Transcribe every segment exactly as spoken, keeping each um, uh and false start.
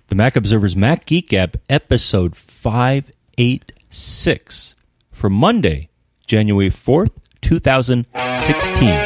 The Mac Observer's Mac Geek Gab, episode five eighty-six, for Monday, January fourth, twenty sixteen.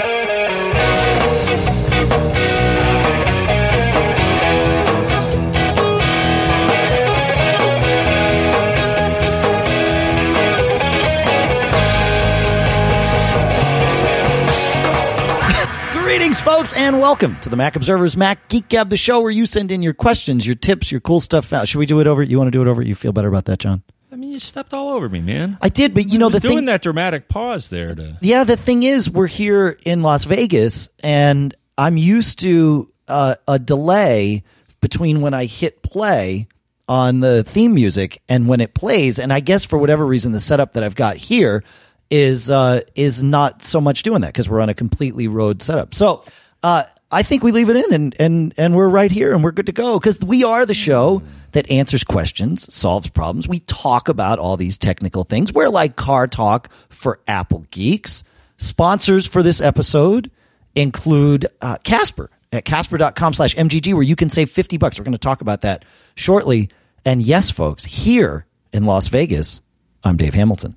Greetings, folks, and welcome to the Mac Observer's Mac Geek Gab, the show where you send in your questions, your tips, your cool stuff. Should we do it over? You want to do it over? You feel better about that, John? I mean, you stepped all over me, man. I did, but you know I was the doing thing. that dramatic pause there to. Yeah, the thing is, we're here in Las Vegas, and I'm used to uh, a delay between when I hit play on the theme music and when it plays. And I guess for whatever reason, the setup that I've got here is uh, is not so much doing that because we're on a completely Rode setup. So uh, I think we leave it in, and and and we're right here, and we're good to go because we are the show that answers questions, solves problems. We talk about all these technical things. We're like Car Talk for Apple geeks. Sponsors for this episode include uh, Casper at casper.com slash MGG, where you can save fifty bucks. We're going to talk about that shortly. And yes, folks, here in Las Vegas, I'm Dave Hamilton.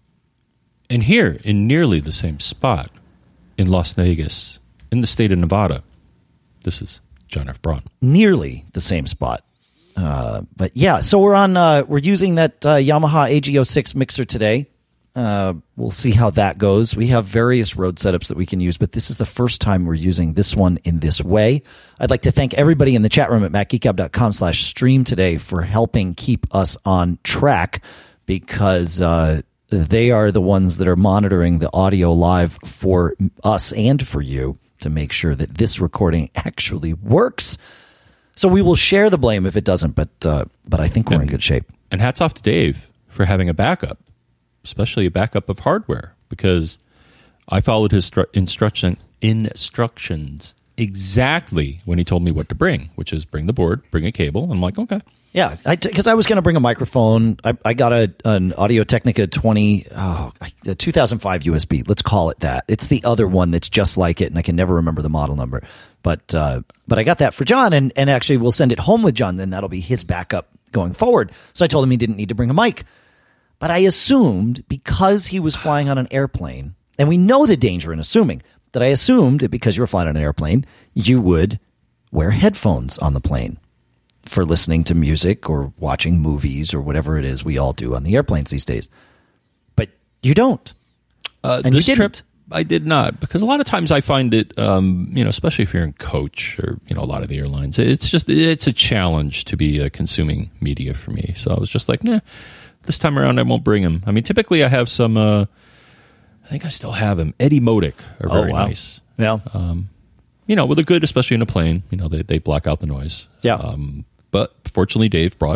And here, in nearly the same spot, in Las Vegas, in the state of Nevada, this is John F. Braun. Nearly the same spot. Uh, but yeah, so we're on. Uh, we're using that uh, Yamaha A G oh six mixer today. Uh, we'll see how that goes. We have various Rode setups that we can use, but this is the first time we're using this one in this way. I'd like to thank everybody in the chat room at macgeekgab.com slash stream today for helping keep us on track, because uh, they are the ones that are monitoring the audio live for us and for you to make sure that this recording actually works. So we will share the blame if it doesn't, but uh, but I think we're and, in good shape. And hats off to Dave for having a backup, especially a backup of hardware, because I followed his stru- instruction instructions exactly when he told me what to bring, which is bring the board, bring a cable. I'm like, okay. Yeah, because I, I was going to bring a microphone. I, I got a an Audio-Technica twenty, oh, a two thousand five U S B. Let's call it that. It's the other one that's just like it, and I can never remember the model number. But uh, but I got that for John, and, and actually we'll send it home with John. Then that'll be his backup going forward. So I told him he didn't need to bring a mic. But I assumed because he was flying on an airplane, and we know the danger in assuming, that I assumed that because you were flying on an airplane, you would wear headphones on the plane for listening to music or watching movies or whatever it is we all do on the airplanes these days. But you don't. Uh, and this you didn't. trip, I did not, because a lot of times I find it, um, you know, especially if you're in coach or, you know, a lot of the airlines, it's just, it's a challenge to be uh, consuming media for me. So I was just like, nah, this time around I won't bring them. I mean, typically I have some, uh, I think I still have them. Eddie Modic are very oh, wow. nice. Yeah. Um, you know, with a good, especially in a plane, you know, they, they block out the noise. Yeah. Um, but fortunately, Dave brought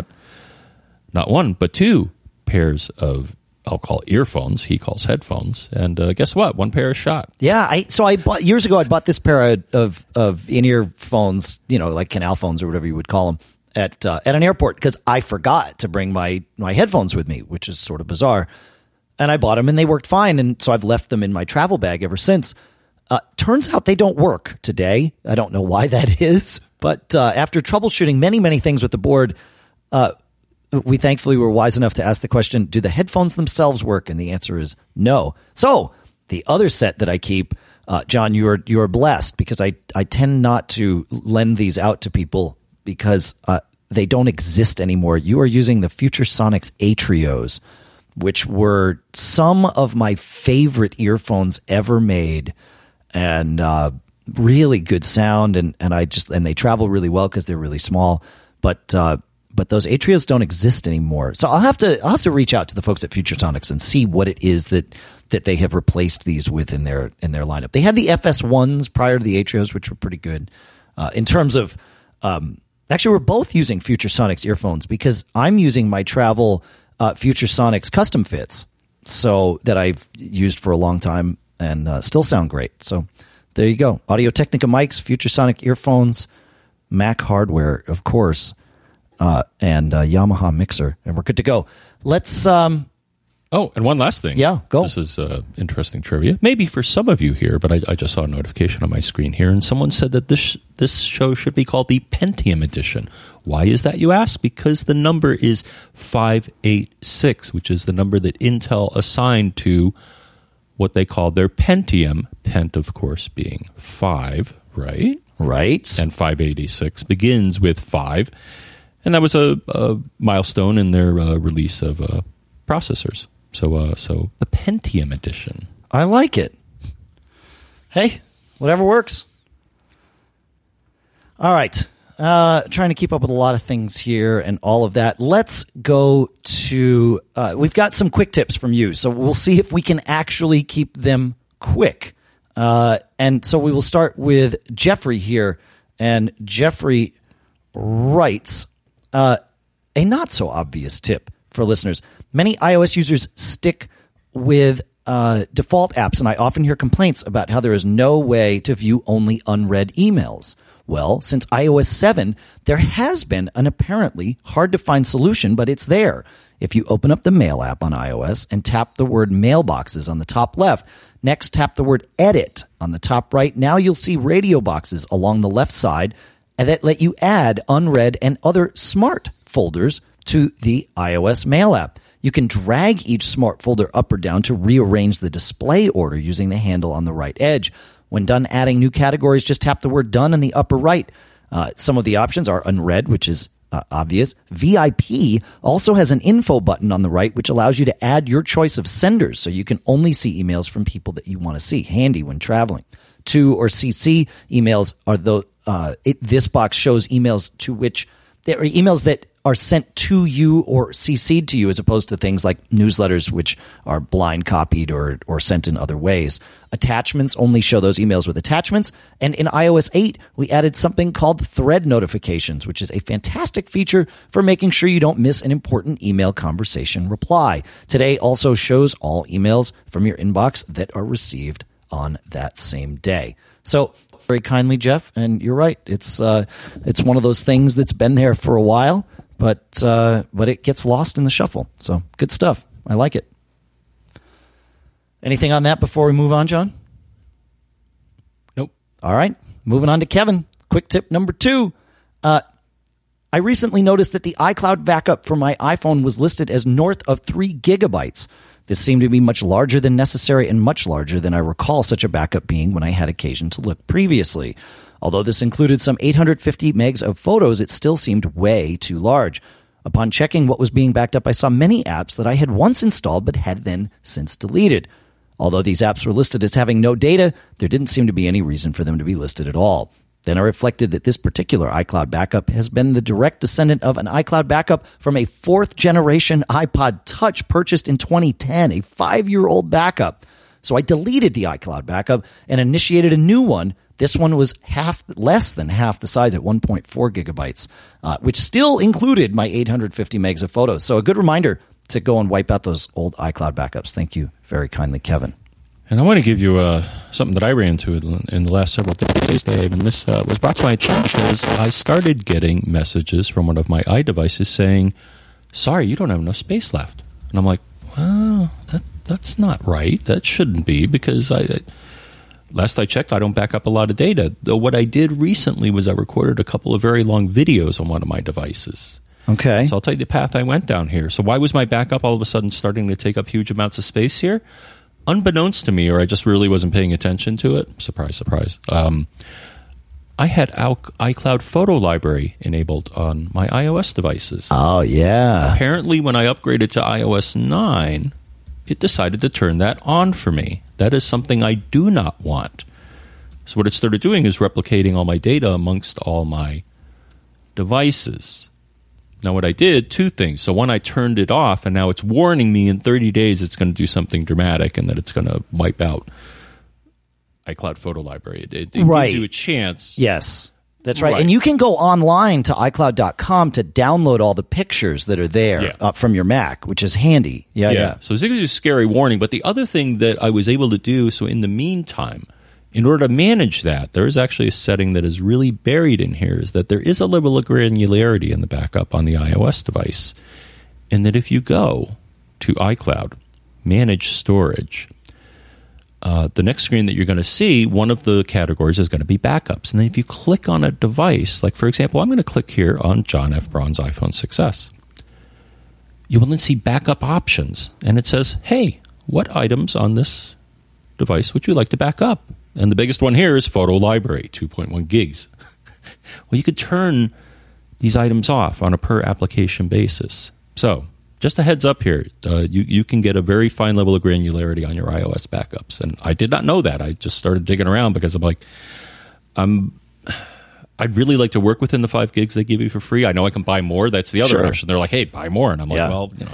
not one, but two pairs of, I'll call earphones. He calls headphones. And uh, guess what? One pair is shot. Yeah. I so I bought years ago. I bought this pair of of, of in-ear phones, you know, like canal phones or whatever you would call them, at uh, at an airport because I forgot to bring my my headphones with me, which is sort of bizarre. And I bought them, and they worked fine. And so I've left them in my travel bag ever since. Uh, turns out they don't work today. I don't know why that is, but uh, after troubleshooting many, many things with the board, uh, we thankfully were wise enough to ask the question, do the headphones themselves work? And the answer is no. So the other set that I keep, uh, John, you are you are blessed because I, I tend not to lend these out to people because uh, they don't exist anymore. You are using the Futuresonics Atrios, which were some of my favorite earphones ever made. And uh, really good sound, and, and I just and they travel really well because they're really small. But uh, but those Atrios don't exist anymore. So I'll have to I'll have to reach out to the folks at Futuresonics and see what it is that that they have replaced these with in their in their lineup. They had the F S ones prior to the Atrios, which were pretty good uh, in terms of. Um, actually, we're both using Futuresonics earphones because I'm using my travel uh, Futuresonics custom fits, so that I've used for a long time. And uh, still sound great. So there you go. Audio-Technica mics, Futuresonic earphones, Mac hardware, of course, uh, and uh, Yamaha mixer. And we're good to go. Let's... Um, Oh, and one last thing. Yeah, go. This is uh, interesting trivia. Maybe for some of you here, but I, I just saw a notification on my screen here, and someone said that this this show should be called the Pentium Edition. Why is that, you ask? Because the number is five eighty-six, which is the number that Intel assigned to what they call their Pentium. Pent, of course, being five, right? Right. And five eighty-six begins with five. And that was a, a milestone in their uh, release of uh, processors. So, uh, so the Pentium Edition. I like it. Hey, whatever works. All right. Uh, trying to keep up with a lot of things here and all of that. Let's go to... Uh, we've got some quick tips from you, so we'll see if we can actually keep them quick. Uh, and so we will start with Jeffrey here. And Jeffrey writes uh, a not-so-obvious tip for listeners. Many iOS users stick with uh, default apps, and I often hear complaints about how there is no way to view only unread emails. Well, since i O S seven, there has been an apparently hard-to-find solution, but it's there. If you open up the Mail app on iOS and tap the word Mailboxes on the top left, next tap the word Edit on the top right, now you'll see radio boxes along the left side that let you add unread and other smart folders to the iOS Mail app. You can drag each smart folder up or down to rearrange the display order using the handle on the right edge. When done adding new categories, just tap the word Done in the upper right. Uh, some of the options are unread, which is uh, obvious. V I P also has an info button on the right, which allows you to add your choice of senders, so you can only see emails from people that you want to see. Handy when traveling. To or C C emails are the uh, it, this box shows emails to which there are emails that are sent to you or C C'd to you, as opposed to things like newsletters, which are blind copied or or sent in other ways. Attachments only show those emails with attachments. And in i O S eight, we added something called thread notifications, which is a fantastic feature for making sure you don't miss an important email conversation reply. Today also shows all emails from your inbox that are received on that same day. So very kindly, Jeff, and you're right. It's uh, it's one of those things that's been there for a while, but uh, but it gets lost in the shuffle. So good stuff. I like it. Anything on that before we move on, John? Nope. All right. Moving on to Kevin. Quick tip number two. Uh, I recently noticed that the iCloud backup for my iPhone was listed as north of three gigabytes. This seemed to be much larger than necessary and much larger than I recall such a backup being when I had occasion to look previously. Although this included some eight hundred fifty megs of photos, it still seemed way too large. Upon checking what was being backed up, I saw many apps that I had once installed but had then since deleted. Although these apps were listed as having no data, there didn't seem to be any reason for them to be listed at all. Then I reflected that this particular iCloud backup has been the direct descendant of an iCloud backup from a fourth-generation iPod Touch purchased in twenty ten, a five-year-old backup. So I deleted the iCloud backup and initiated a new one. This one was half, less than half the size at one point four gigabytes, uh, which still included my eight hundred fifty megs of photos. So a good reminder to go and wipe out those old iCloud backups. Thank you very kindly, Kevin. And I want to give you uh, something that I ran into in the last several days, Dave, and this uh, was brought to my attention because I started getting messages from one of my iDevices saying, sorry, you don't have enough space left. And I'm like, well, that, that's not right. That shouldn't be, because I, I last I checked, I don't back up a lot of data. Though what I did recently was I recorded a couple of very long videos on one of my devices. Okay. So I'll tell you the path I went down here. So why was my backup all of a sudden starting to take up huge amounts of space here? Unbeknownst to me, or I just really wasn't paying attention to it, surprise, surprise, um, I had iCloud Photo Library enabled on my iOS devices. Oh, yeah. Apparently, when I upgraded to i O S nine, it decided to turn that on for me. That is something I do not want. So what it started doing is replicating all my data amongst all my devices. Now, what I did, two things. So one, I turned it off, and now it's warning me in thirty days it's going to do something dramatic and that it's going to wipe out iCloud Photo Library. It, it, it right. gives you a chance. Yes, that's right. right. And you can go online to i cloud dot com to download all the pictures that are there yeah. uh, from your Mac, which is handy. Yeah, yeah, yeah. So it gives you a scary warning. But the other thing that I was able to do, so in the meantime, in order to manage that, there is actually a setting that is really buried in here, is that there is a level of granularity in the backup on the iOS device. And that if you go to iCloud manage storage, uh, the next screen that you're going to see, one of the categories is going to be backups. And then if you click on a device, like for example, I'm going to click here on John F. Braun's iPhone six S. You will then see backup options. And it says, hey, what items on this device would you like to back up? And the biggest one here is photo library, two point one gigs. Well, you could turn these items off on a per application basis. So just a heads up here, uh, you, you can get a very fine level of granularity on your iOS backups. And I did not know that. I just started digging around because I'm like, I'm, I'd really like to work within the five gigs they give you for free. I know I can buy more. That's the other Sure. option. They're like, hey, buy more. And I'm like, Yeah. well, you know.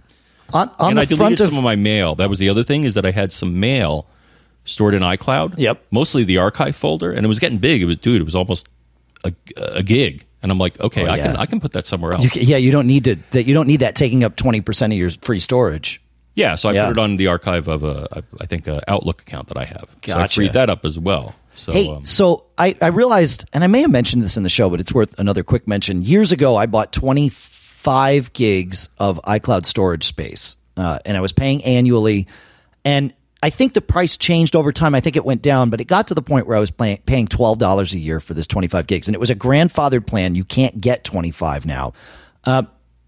On, on and the I deleted front some of, of my mail. That was the other thing, is that I had some mail stored in iCloud. Yep. Mostly the archive folder. And it was getting big. It was, dude, it was almost a, a gig. And I'm like, okay, Oh, I yeah. can I can put that somewhere else. you, can- yeah, you don't need to. That you don't need that taking up twenty percent of your free storage. Yeah, so I Yeah. put it on the archive of a, I think, a Outlook account that I have. So I Gotcha. freed that up as well. So, Hey, um, so I, I realized, and I may have mentioned this in the show, but it's worth another quick mention. Years ago, I bought twenty-five gigs of iCloud storage space, uh, and I was paying annually. And I think the price changed over time. I think it went down, but it got to the point where I was paying, paying twelve dollars a year for this twenty-five gigs. And it was a grandfathered plan. You can't get twenty-five now. Uh,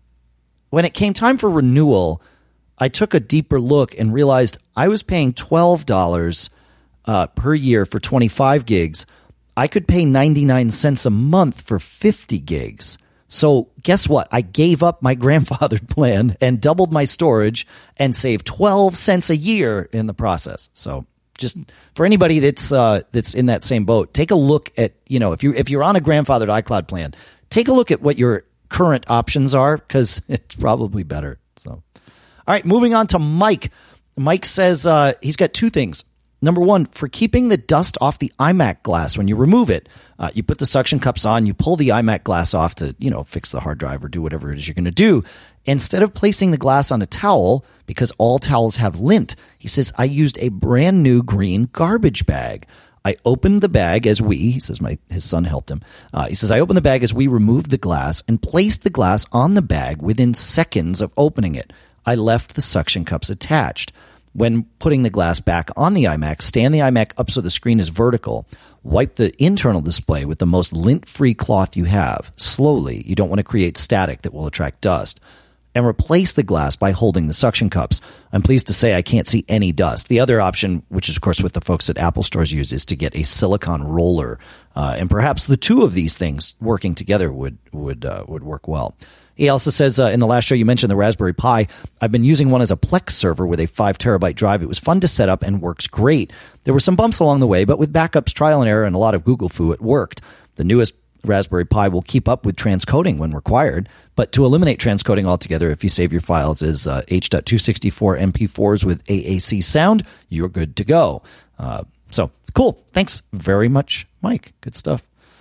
when it came time for renewal, I took a deeper look and realized I was paying twelve dollars Uh, per year for twenty-five gigs. I could pay ninety-nine cents a month for fifty gigs. So guess what? I gave up my grandfathered plan and doubled my storage and saved twelve cents a year in the process. So just for anybody that's uh, that's in that same boat, take a look at, you know, if you if you're on a grandfathered iCloud plan, take a look at what your current options are, because it's probably better. So, all right, moving on to Mike. Mike says uh, he's got two things. Number one, for keeping the dust off the iMac glass when you remove it, uh, you put the suction cups on, you pull the iMac glass off to, you know, fix the hard drive or do whatever it is you're going to do. Instead of placing the glass on a towel, because all towels have lint, he says, I used a brand new green garbage bag. I opened the bag as we, he says my his son helped him. Uh, he says, I opened the bag as we removed the glass and placed the glass on the bag within seconds of opening it. I left the suction cups attached. When putting the glass back on the iMac, stand the iMac up so the screen is vertical. Wipe the internal display with the most lint-free cloth you have. Slowly, you don't want to create static that will attract dust. And replace the glass by holding the suction cups. I'm pleased to say I can't see any dust. The other option, which is of course what the folks at Apple stores use, is to get a silicone roller. Uh, and perhaps the two of these things working together would would uh, would work well. He also says, uh, in the last show you mentioned the Raspberry Pi. I've been using one as a Plex server with a five terabyte drive. It was fun to set up and works great. There were some bumps along the way, but with backups, trial and error, and a lot of Google foo, it worked. The newest Raspberry Pi will keep up with transcoding when required, but to eliminate transcoding altogether, if you save your files as uh, H two sixty-four M P fours with A A C sound, you're good to go. Uh, so, cool. Thanks very much, Mike. Good stuff.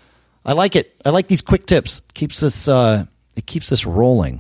I like it. I like these quick tips. Keeps us... Uh, It keeps us rolling.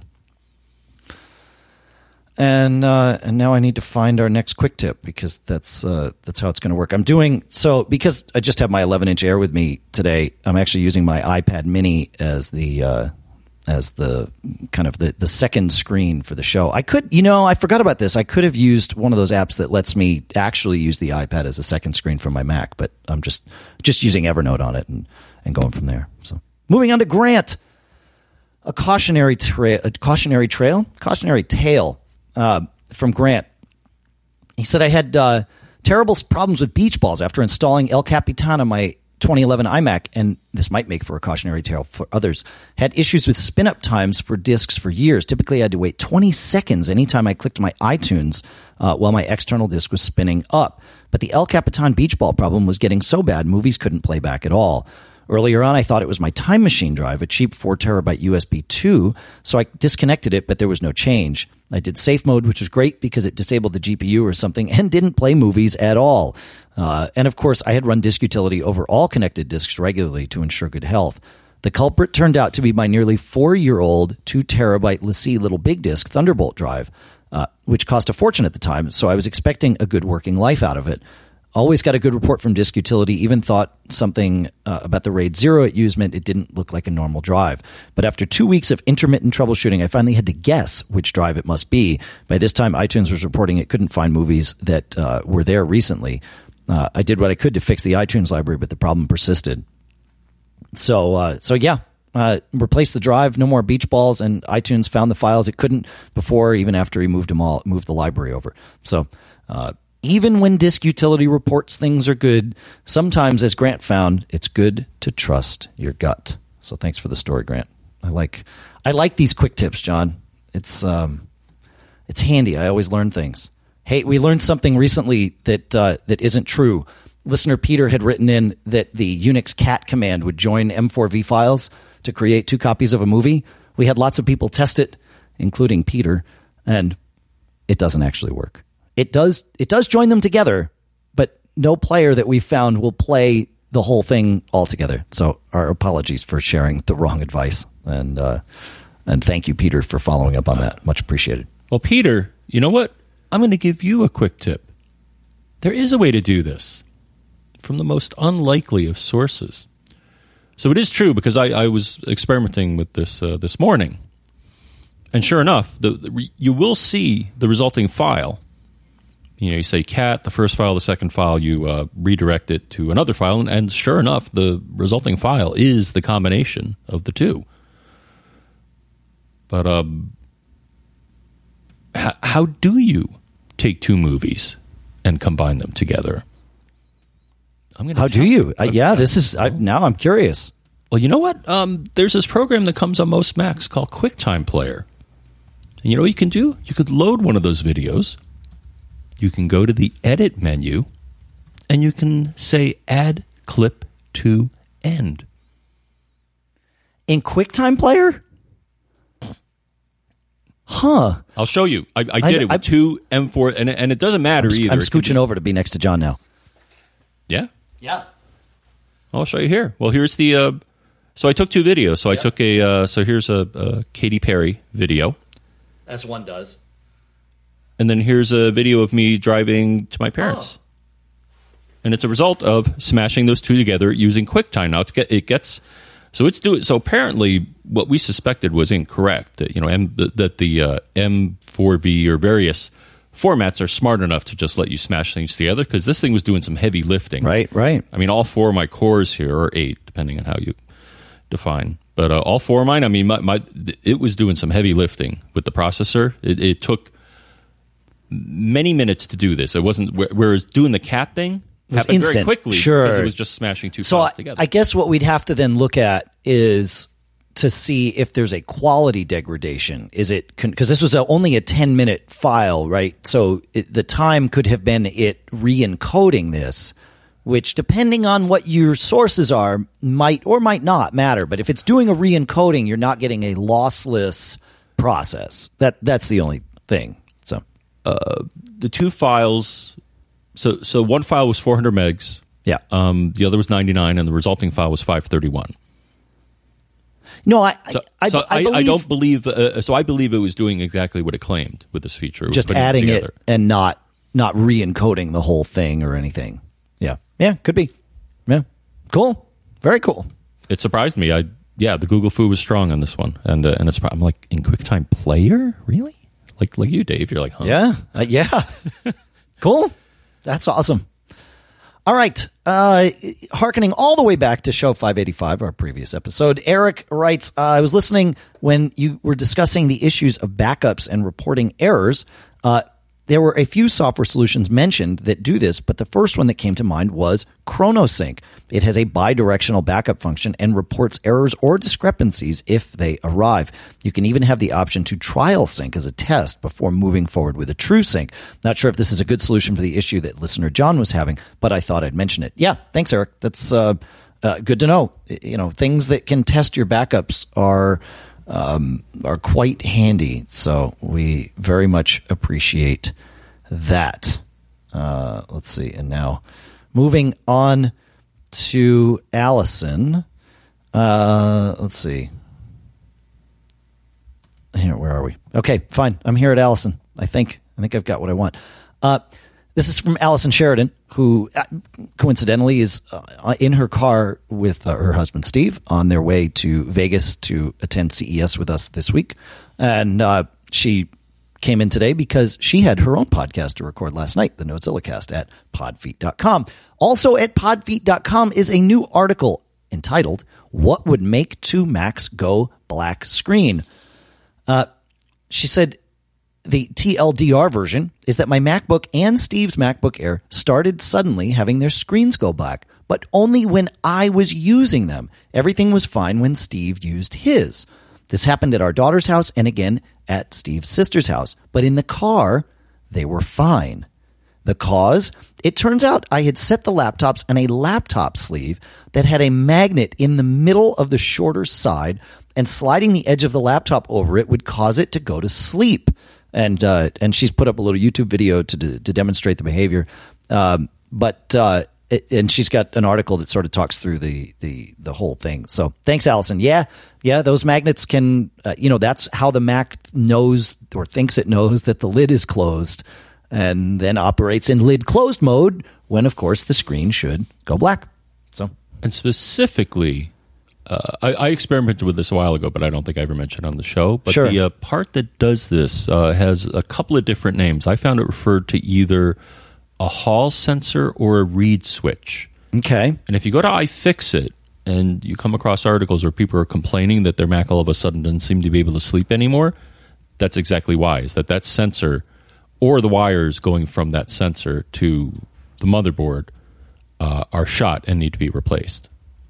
And uh, and now I need to find our next quick tip, because that's uh, that's how it's going to work. I'm doing so because I just have my eleven inch Air with me today. I'm actually using my iPad Mini as the uh, as the kind of the, the second screen for the show. I could, you know, I forgot about this. I could have used one of those apps that lets me actually use the iPad as a second screen from my Mac, but I'm just just using Evernote on it and, and going from there. So moving on to Grant. A cautionary trail, a cautionary trail, cautionary tale uh, from Grant. He said, I had uh, terrible problems with beach balls after installing El Capitan on my twenty eleven iMac, and this might make for a cautionary tale for others. Had issues with spin-up times for discs for years. Typically, I had to wait twenty seconds anytime I clicked my iTunes uh, while my external disc was spinning up. But the El Capitan beach ball problem was getting so bad, movies couldn't play back at all. Earlier on, I thought it was my Time Machine drive, a cheap four terabyte U S B two, so I disconnected it, but there was no change. I did safe mode, which was great because it disabled the G P U or something and didn't play movies at all. Uh, and of course, I had run Disk Utility over all connected disks regularly to ensure good health. The culprit turned out to be my nearly four-year-old two terabyte LaCie Little Big Disk Thunderbolt drive, uh, which cost a fortune at the time, so I was expecting a good working life out of it. Always got a good report from Disk Utility. Even thought something uh, about the RAID zero it used meant it didn't look like a normal drive. But after two weeks of intermittent troubleshooting, I finally had to guess which drive it must be. By this time, iTunes was reporting it couldn't find movies that uh, were there recently. Uh, I did what I could to fix the iTunes library, but the problem persisted. So, uh, so yeah, uh, replaced the drive, no more beach balls, and iTunes found the files it couldn't before, even after he moved them all, moved the library over. So, uh, even when Disk Utility reports things are good, sometimes, as Grant found, it's good to trust your gut. So thanks for the story, Grant. I like I like these quick tips, John. It's um, it's handy. I always learn things. Hey, we learned something recently that uh, that isn't true. Listener Peter had written in that the Unix cat command would join M four V files to create two copies of a movie. We had lots of people test it, including Peter, and it doesn't actually work. It does it does join them together, but no player that we found will play the whole thing all together. So our apologies for sharing the wrong advice. And uh, and thank you, Peter, for following up on that. Much appreciated. Well, Peter, you know what? I'm going to give you a quick tip. There is a way to do this from the most unlikely of sources. So it is true, because I, I was experimenting with this uh, this morning. And sure enough, the, the, you will see the resulting file. You know, you say cat, the first file, the second file, you uh, redirect it to another file, and, and sure enough, the resulting file is the combination of the two. But um, h- how do you take two movies and combine them together? I'm gonna how do you? Uh, yeah, this is I, now I'm curious. Well, you know what? Um, there's this program that comes on most Macs called QuickTime Player. And you know what you can do? You could load one of those videos. You can go to the edit menu, and you can say add clip to end. In QuickTime Player? Huh. I'll show you. I, I did I, it with I, two M four, and, and it doesn't matter I'm, either. I'm scooching be, over to be next to John now. Yeah? Yeah. I'll show you here. Well, here's the... Uh, so I took two videos. So I yep. took a... Uh, so here's a, a Katy Perry video. As one does. And then here's a video of me driving to my parents. Oh. And it's a result of smashing those two together using QuickTime. Now it's get, it gets so it's doing so. Apparently, what we suspected was incorrect. That you know, M, that the uh, M four V or various formats are smart enough to just let you smash things together, because this thing was doing some heavy lifting. Right, right. I mean, all four of my cores here, or eight, depending on how you define. But uh, all four of mine, I mean, my, my it was doing some heavy lifting with the processor. It, it took many minutes to do this. It wasn't, whereas doing the cat thing happened instant. very quickly, sure. because it was just smashing two so files I, together. I guess what we'd have to then look at is to see if there's a quality degradation. Is it, because this was a, only a ten minute file, right? So it, the time could have been it re-encoding this, which, depending on what your sources are, might or might not matter. But if it's doing a re-encoding, you're not getting a lossless process. That that's the only thing. So uh, the two files, so so one file was four hundred megs. Yeah. Um, the other was ninety-nine, and the resulting file was five thirty-one. No, I so, I, so I, I, I, believe, I don't believe. Uh, so I believe it was doing exactly what it claimed with this feature. It just adding it, it and not not re-encoding the whole thing or anything. Yeah. Yeah, could be. Yeah. Cool. Very cool. It surprised me. I yeah, the Google Foo was strong on this one, and uh, and it's I'm like, in QuickTime Player, really? Like like you, Dave. You're like, huh? Yeah, uh, yeah. Cool. That's awesome. All right. Uh, hearkening all the way back to show five eighty-five, our previous episode, Eric writes, uh, I was listening when you were discussing the issues of backups and reporting errors. Uh, there were a few software solutions mentioned that do this, but the first one that came to mind was ChronoSync. It has a bidirectional backup function and reports errors or discrepancies if they arrive. You can even have the option to trial sync as a test before moving forward with a true sync. Not sure if this is a good solution for the issue that listener John was having, but I thought I'd mention it. Yeah, thanks, Eric. That's uh, uh, good to know. You know, things that can test your backups are um, are quite handy, so we very much appreciate that. Uh, let's see, and now moving on to Allison. Uh, let's see. Here, where are we? Okay, fine. I'm here at Allison. I think I think I've got what I want. Uh, This is from Allison Sheridan, who uh, coincidentally is uh, in her car with uh, her husband, Steve, on their way to Vegas to attend C E S with us this week. And uh, she came in today because she had her own podcast to record last night, the Notezillacast, at podfeet dot com. Also at podfeet dot com is a new article entitled, What Would Make Two Macs Go Black Screen? Uh, she said, the T L D R version is that my MacBook and Steve's MacBook Air started suddenly having their screens go black, but only when I was using them. Everything was fine when Steve used his. This happened at our daughter's house and again at Steve's sister's house, but in the car, they were fine. The cause? It turns out I had set the laptops on a laptop sleeve that had a magnet in the middle of the shorter side, and sliding the edge of the laptop over it would cause it to go to sleep. And uh, and she's put up a little YouTube video to to demonstrate the behavior. Um, but uh, it, and she's got an article that sort of talks through the the the whole thing. So thanks, Allison. Yeah, yeah, those magnets can, uh, you know, that's how the Mac knows or thinks it knows that the lid is closed, and then operates in lid closed mode when, of course, the screen should go black. So and specifically. Uh, I, I experimented with this a while ago, but I don't think I ever mentioned on the show. But sure. the uh, part that does this uh, has a couple of different names. I found it referred to either a Hall sensor or a read switch. Okay. And if you go to iFixit and you come across articles where people are complaining that their Mac all of a sudden doesn't seem to be able to sleep anymore, that's exactly why. Is that that sensor or the wires going from that sensor to the motherboard uh, are shot and need to be replaced.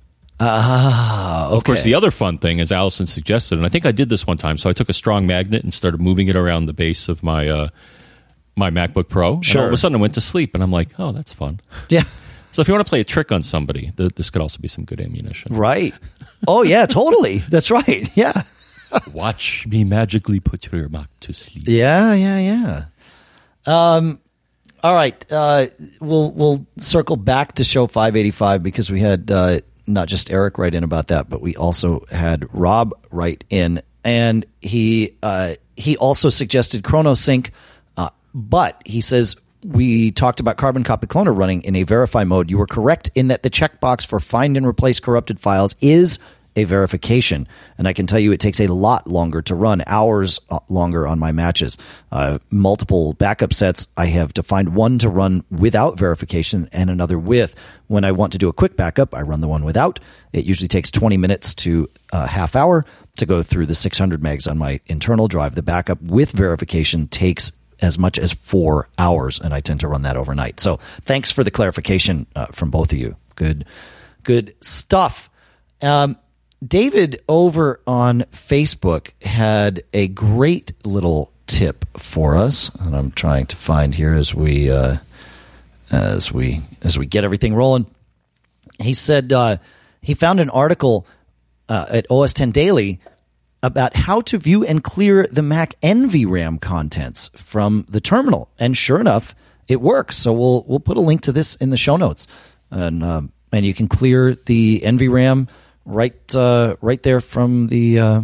Ah, okay. Of course, the other fun thing, as Allison suggested, and I think I did this one time, so I took a strong magnet and started moving it around the base of my uh, my MacBook Pro. Sure. And all of a sudden I went to sleep, and I'm like, oh, that's fun. Yeah. So if you want to play a trick on somebody, th- this could also be some good ammunition. Right. Oh, yeah, totally. That's right. Yeah. Watch me magically put your Mac to sleep. Yeah, yeah, yeah. Um, all right. Uh, we'll we'll circle back to show five eighty-five because we had uh, not just Eric write in about that, but we also had Rob write in, and he uh, he also suggested ChronoSync, uh, but he says we talked about Carbon Copy Cloner running in a verify mode. You were correct in that the checkbox for find and replace corrupted files is a verification, and I can tell you it takes a lot longer to run, hours longer on my matches. Uh, multiple backup sets, I have to find one to run without verification and another with. When I want to do a quick backup, I run the one without. It usually takes twenty minutes to a half hour to go through the six hundred megs on my internal drive. The backup with verification takes as much as four hours, and I tend to run that overnight. So thanks for the clarification uh, from both of you. Good, good stuff. Um, David over on Facebook had a great little tip for us, and I'm trying to find here as we uh, as we as we get everything rolling. He said uh, he found an article uh, at O S ten Daily about how to view and clear the Mac N V RAM contents from the terminal, and sure enough, it works. So we'll we'll put a link to this in the show notes, and um, and you can clear the N V RAM. Right, uh, right there from the uh,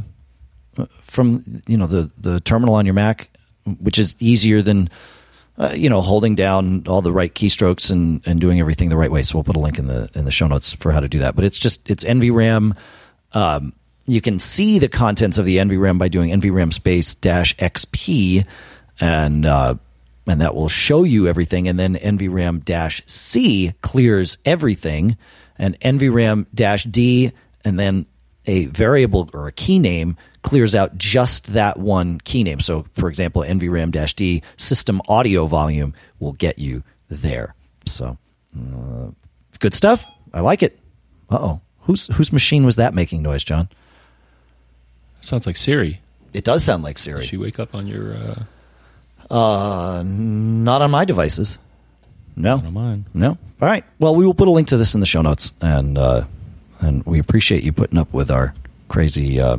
from you know the, the terminal on your Mac, which is easier than uh, you know holding down all the right keystrokes and, and doing everything the right way. So we'll put a link in the in the show notes for how to do that. But it's just it's N V RAM. Um, you can see the contents of the N V RAM by doing N V RAM space dash X P, and uh, and that will show you everything. And then N V RAM dash C clears everything, and N V RAM dash D. And then a variable or a key name clears out just that one key name. So, for example, N V RAM dash D system audio volume will get you there. So, uh, good stuff. I like it. Uh-oh. Whose whose machine was that making noise, John? Sounds like Siri. It does sound like Siri. Did she wake up on your... Uh... Uh, not on my devices. No. Not on mine. No. All right. Well, we will put a link to this in the show notes, and... Uh, And we appreciate you putting up with our crazy, uh,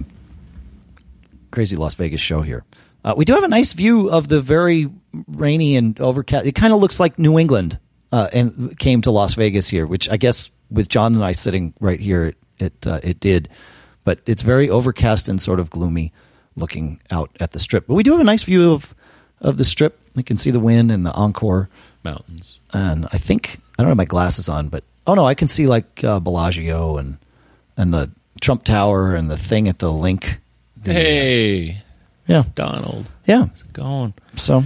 crazy Las Vegas show here. Uh, we do have a nice view of the very rainy and overcast. It kind of looks like New England uh, and came to Las Vegas here, which I guess with John and I sitting right here, it it, uh, it did. But it's very overcast and sort of gloomy looking out at the Strip. But we do have a nice view of, of the Strip. We can see the wind and the Encore mountains. And I think, I don't have my glasses on, but, oh no, I can see like uh, Bellagio and and the Trump Tower and the thing at the Link. The, hey, yeah, Donald. Yeah. How's it going? So,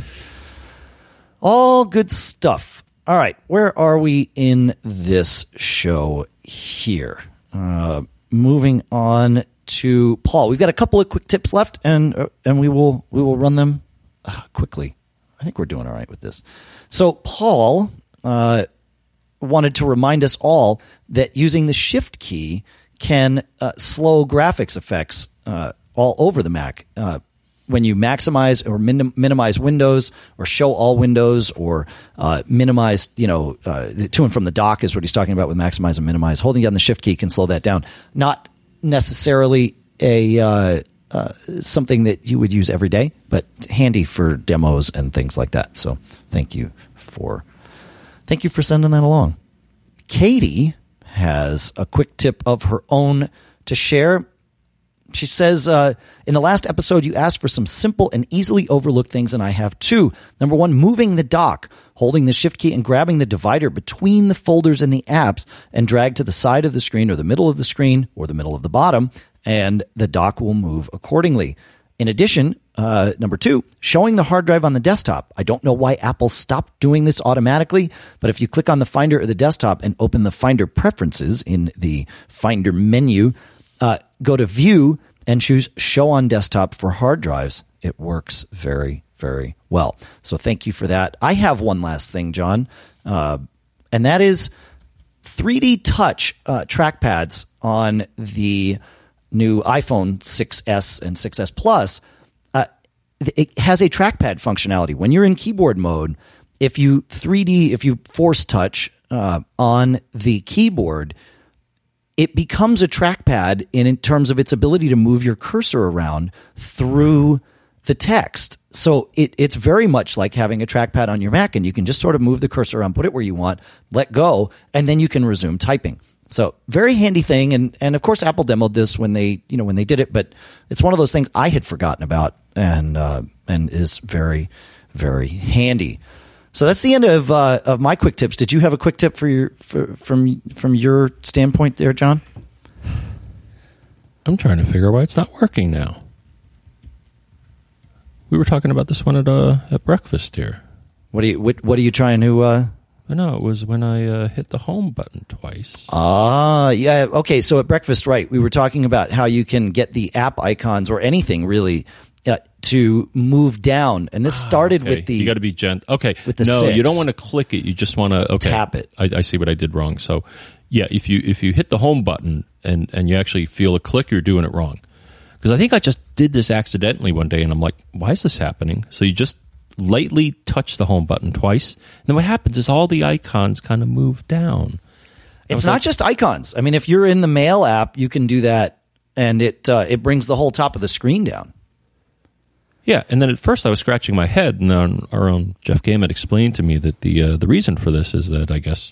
all good stuff. All right, where are we in this show here? Uh, moving on to Paul. We've got a couple of quick tips left, and uh, and we will we will run them uh, quickly. I think we're doing all right with this. So, Paul uh, wanted to remind us all that using the Shift key can uh, slow graphics effects uh, all over the Mac. Uh, when you maximize or min- minimize windows or show all windows or uh, minimize, you know, uh, to and from the dock is what he's talking about with maximize and minimize. Holding down the Shift key can slow that down. Not necessarily a uh, uh, something that you would use every day, but handy for demos and things like that. So thank you for thank you for sending that along. Katie has a quick tip of her own to share. She says, uh, in the last episode, you asked for some simple and easily overlooked things, and I have two. Number one, moving the dock, holding the Shift key and grabbing the divider between the folders and the apps and drag to the side of the screen or the middle of the screen or the middle of the bottom, and the dock will move accordingly. In addition, uh, number two, showing the hard drive on the desktop. I don't know why Apple stopped doing this automatically, but if you click on the Finder or the desktop and open the Finder preferences in the Finder menu, uh, go to View and choose Show on Desktop for hard drives. It works very, very well. So thank you for that. I have one last thing, John, uh, and that is three D Touch uh, trackpads on the new iPhone six S and six S Plus. Uh, it has a trackpad functionality. When you're in keyboard mode, if you three D, if you force touch uh, on the keyboard, it becomes a trackpad in, in terms of its ability to move your cursor around through the text. So it, it's very much like having a trackpad on your Mac, and you can just sort of move the cursor around, put it where you want, let go, and then you can resume typing. So very handy thing. And, and of course, Apple demoed this when they, you know, when they did it, but it's one of those things I had forgotten about and, uh, and is very, very handy. So that's the end of uh, of my quick tips. Did you have a quick tip for your for, from from your standpoint there, John? I'm trying to figure out why it's not working now. We were talking about this one at uh, at breakfast here. What are you what, what are you trying to? Uh... No, it was when I uh, hit the home button twice. Ah, yeah. Okay, so at breakfast, right? We were talking about how you can get the app icons or anything really. Uh, to move down, and this started okay. with the. You got to be gentle. Okay, with the no, six. You don't want to click it. You just want to okay. tap it. I, I see what I did wrong. So, yeah, if you if you hit the home button and and you actually feel a click, you're doing it wrong. Because I think I just did this accidentally one day, and I'm like, why is this happening? So you just lightly touch the home button twice, and then what happens is all the icons kind of move down. It's not like, just icons. I mean, if you're in the Mail app, you can do that, and it uh, it brings the whole top of the screen down. Yeah, and then at first I was scratching my head, and then our own Jeff Gamet explained to me that the uh, the reason for this is that I guess,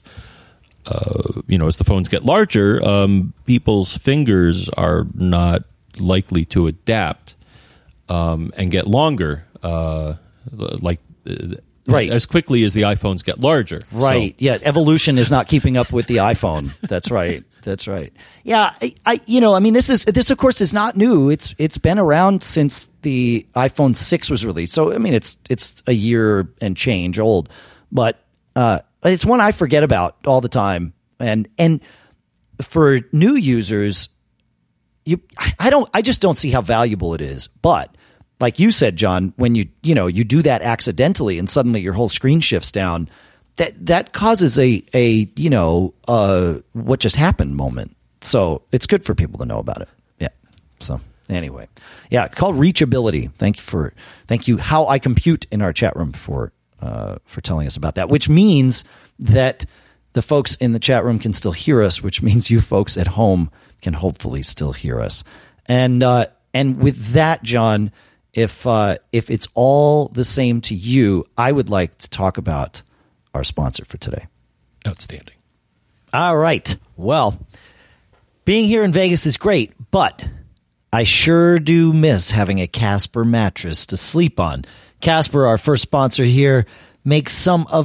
uh, you know, as the phones get larger, um, people's fingers are not likely to adapt um, and get longer, uh, like uh, right. as quickly as the iPhones get larger. Right. So. Yeah. Evolution is not keeping up with the iPhone. That's right. That's right. Yeah. I, I, you know, I mean, this is, this of course is not new. It's, it's been around since the iPhone six was released. So, I mean, it's, it's a year and change old, but, uh, it's one I forget about all the time. And, and for new users, you, I don't, I just don't see how valuable it is. But like you said, John, when you, you know, you do that accidentally and suddenly your whole screen shifts down, that that causes a, a you know, uh, what just happened moment. So it's good for people to know about it. Yeah. So anyway, yeah, it's called reachability. Thank you for, thank you, How I Compute in our chat room for, uh, for telling us about that, which means that the folks in the chat room can still hear us, which means you folks at home can hopefully still hear us. And, uh, and with that, John, if, uh, if it's all the same to you, I would like to talk about our sponsor for today. Outstanding. All right. Well, being here in Vegas is great, but I sure do miss having a Casper mattress to sleep on. Casper, our first sponsor here, makes some of the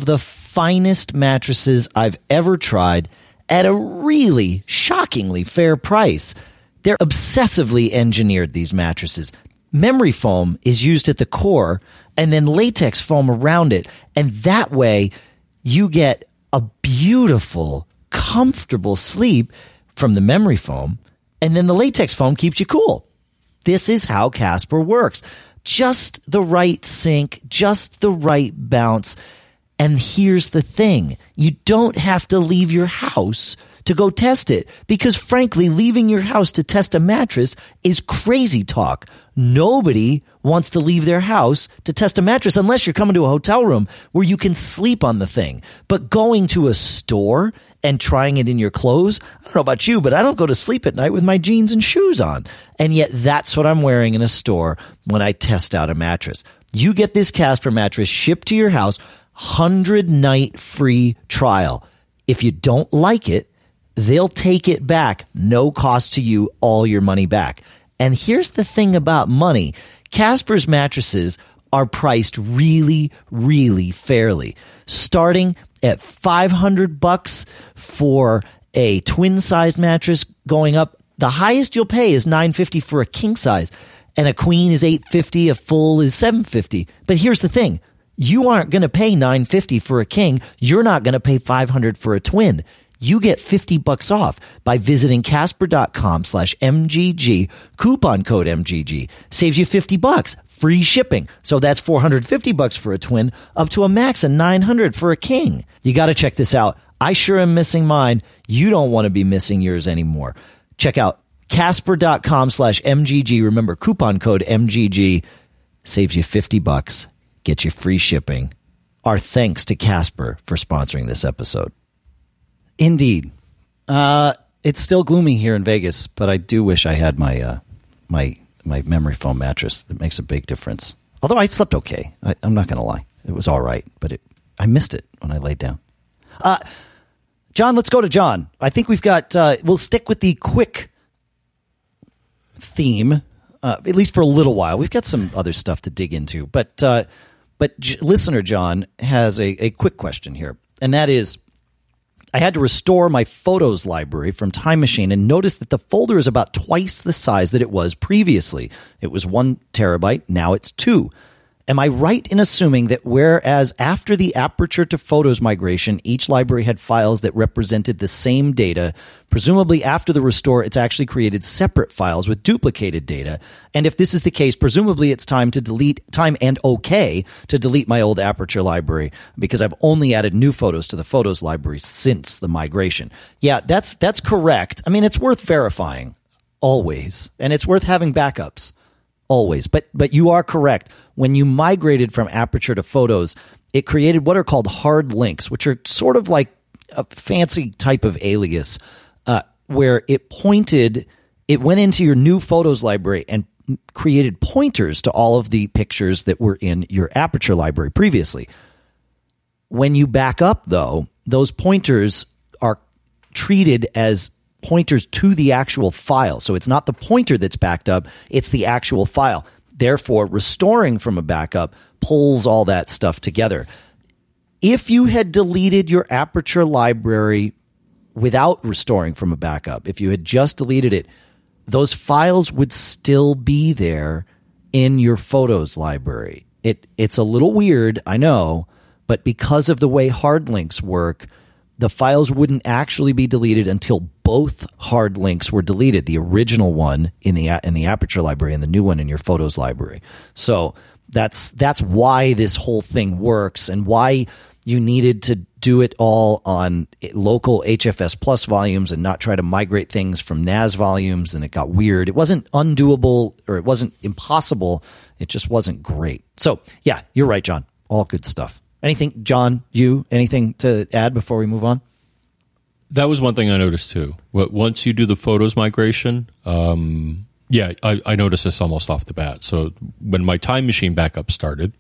finest mattresses I've ever tried at a really shockingly fair price. They're obsessively engineered, these mattresses. Memory foam is used at the core and then latex foam around it. And that way you get a beautiful, comfortable sleep from the memory foam. And then the latex foam keeps you cool. This is how Casper works. Just the right sink, just the right bounce. And here's the thing. You don't have to leave your house to go test it, because frankly, leaving your house to test a mattress is crazy talk. Nobody wants to leave their house to test a mattress unless you're coming to a hotel room where you can sleep on the thing. But going to a store and trying it in your clothes, I don't know about you, but I don't go to sleep at night with my jeans and shoes on. And yet that's what I'm wearing in a store when I test out a mattress. You get this Casper mattress shipped to your house, one hundred night free trial. If you don't like it, they'll take it back. No cost to you, all your money back. And here's the thing about money. Casper's mattresses are priced really, really fairly. Starting at five hundred bucks for a twin-sized mattress, going up. The highest you'll pay is nine hundred fifty for a king size, and a queen is eight hundred fifty, a full is seven hundred fifty. But here's the thing. You aren't going to pay nine hundred fifty for a king. You're not going to pay five hundred for a twin. You get fifty bucks off by visiting Casper.com slash MGG, coupon code M G G. Saves you fifty bucks, free shipping. So that's four hundred fifty bucks for a twin, up to a max of nine hundred for a king. You got to check this out. I sure am missing mine. You don't want to be missing yours anymore. Check out Casper.com slash MGG. Remember, coupon code M G G saves you fifty bucks, gets you free shipping. Our thanks to Casper for sponsoring this episode. Indeed. Uh, it's still gloomy here in Vegas, but I do wish I had my uh, my my memory foam mattress. It makes a big difference. Although I slept okay. I, I'm not going to lie. It was all right, but it, I missed it when I laid down. Uh, John, let's go to John. I think we've got, uh, we'll stick with the quick theme, uh, at least for a little while. We've got some other stuff to dig into, but uh, but J- listener John has a, a quick question here, and that is, I had to restore my photos library from Time Machine and noticed that the folder is about twice the size that it was previously. It was one terabyte. Now it's two. Am I right in assuming that whereas after the Aperture to Photos migration, each library had files that represented the same data, presumably after the restore, it's actually created separate files with duplicated data? And if this is the case, presumably it's time to delete, time and okay to delete my old Aperture library, because I've only added new photos to the Photos library since the migration. Yeah, that's that's correct. I mean, it's worth verifying always, and it's worth having backups. Always. But but you are correct. When you migrated from Aperture to Photos, it created what are called hard links, which are sort of like a fancy type of alias, uh, where it pointed, it went into your new Photos library and created pointers to all of the pictures that were in your Aperture library previously. When you back up, though, those pointers are treated as pointers to the actual file. So it's not the pointer that's backed up, it's the actual file. Therefore, restoring from a backup pulls all that stuff together. If you had deleted your Aperture library without restoring from a backup, if you had just deleted it, those files would still be there in your Photos library. It it's a little weird, I know, but because of the way hard links work, the files wouldn't actually be deleted until both hard links were deleted, the original one in the in the Aperture library and the new one in your Photos library. So that's that's why this whole thing works, and why you needed to do it all on local H F S Plus volumes and not try to migrate things from N A S volumes, and it got weird. It wasn't undoable, or it wasn't impossible. It just wasn't great. So, yeah, you're right, John. All good stuff. Anything, John, you, anything to add before we move on? That was one thing I noticed, too. Once you do the Photos migration, um, yeah, I, I noticed this almost off the bat. So when my Time Machine backup started,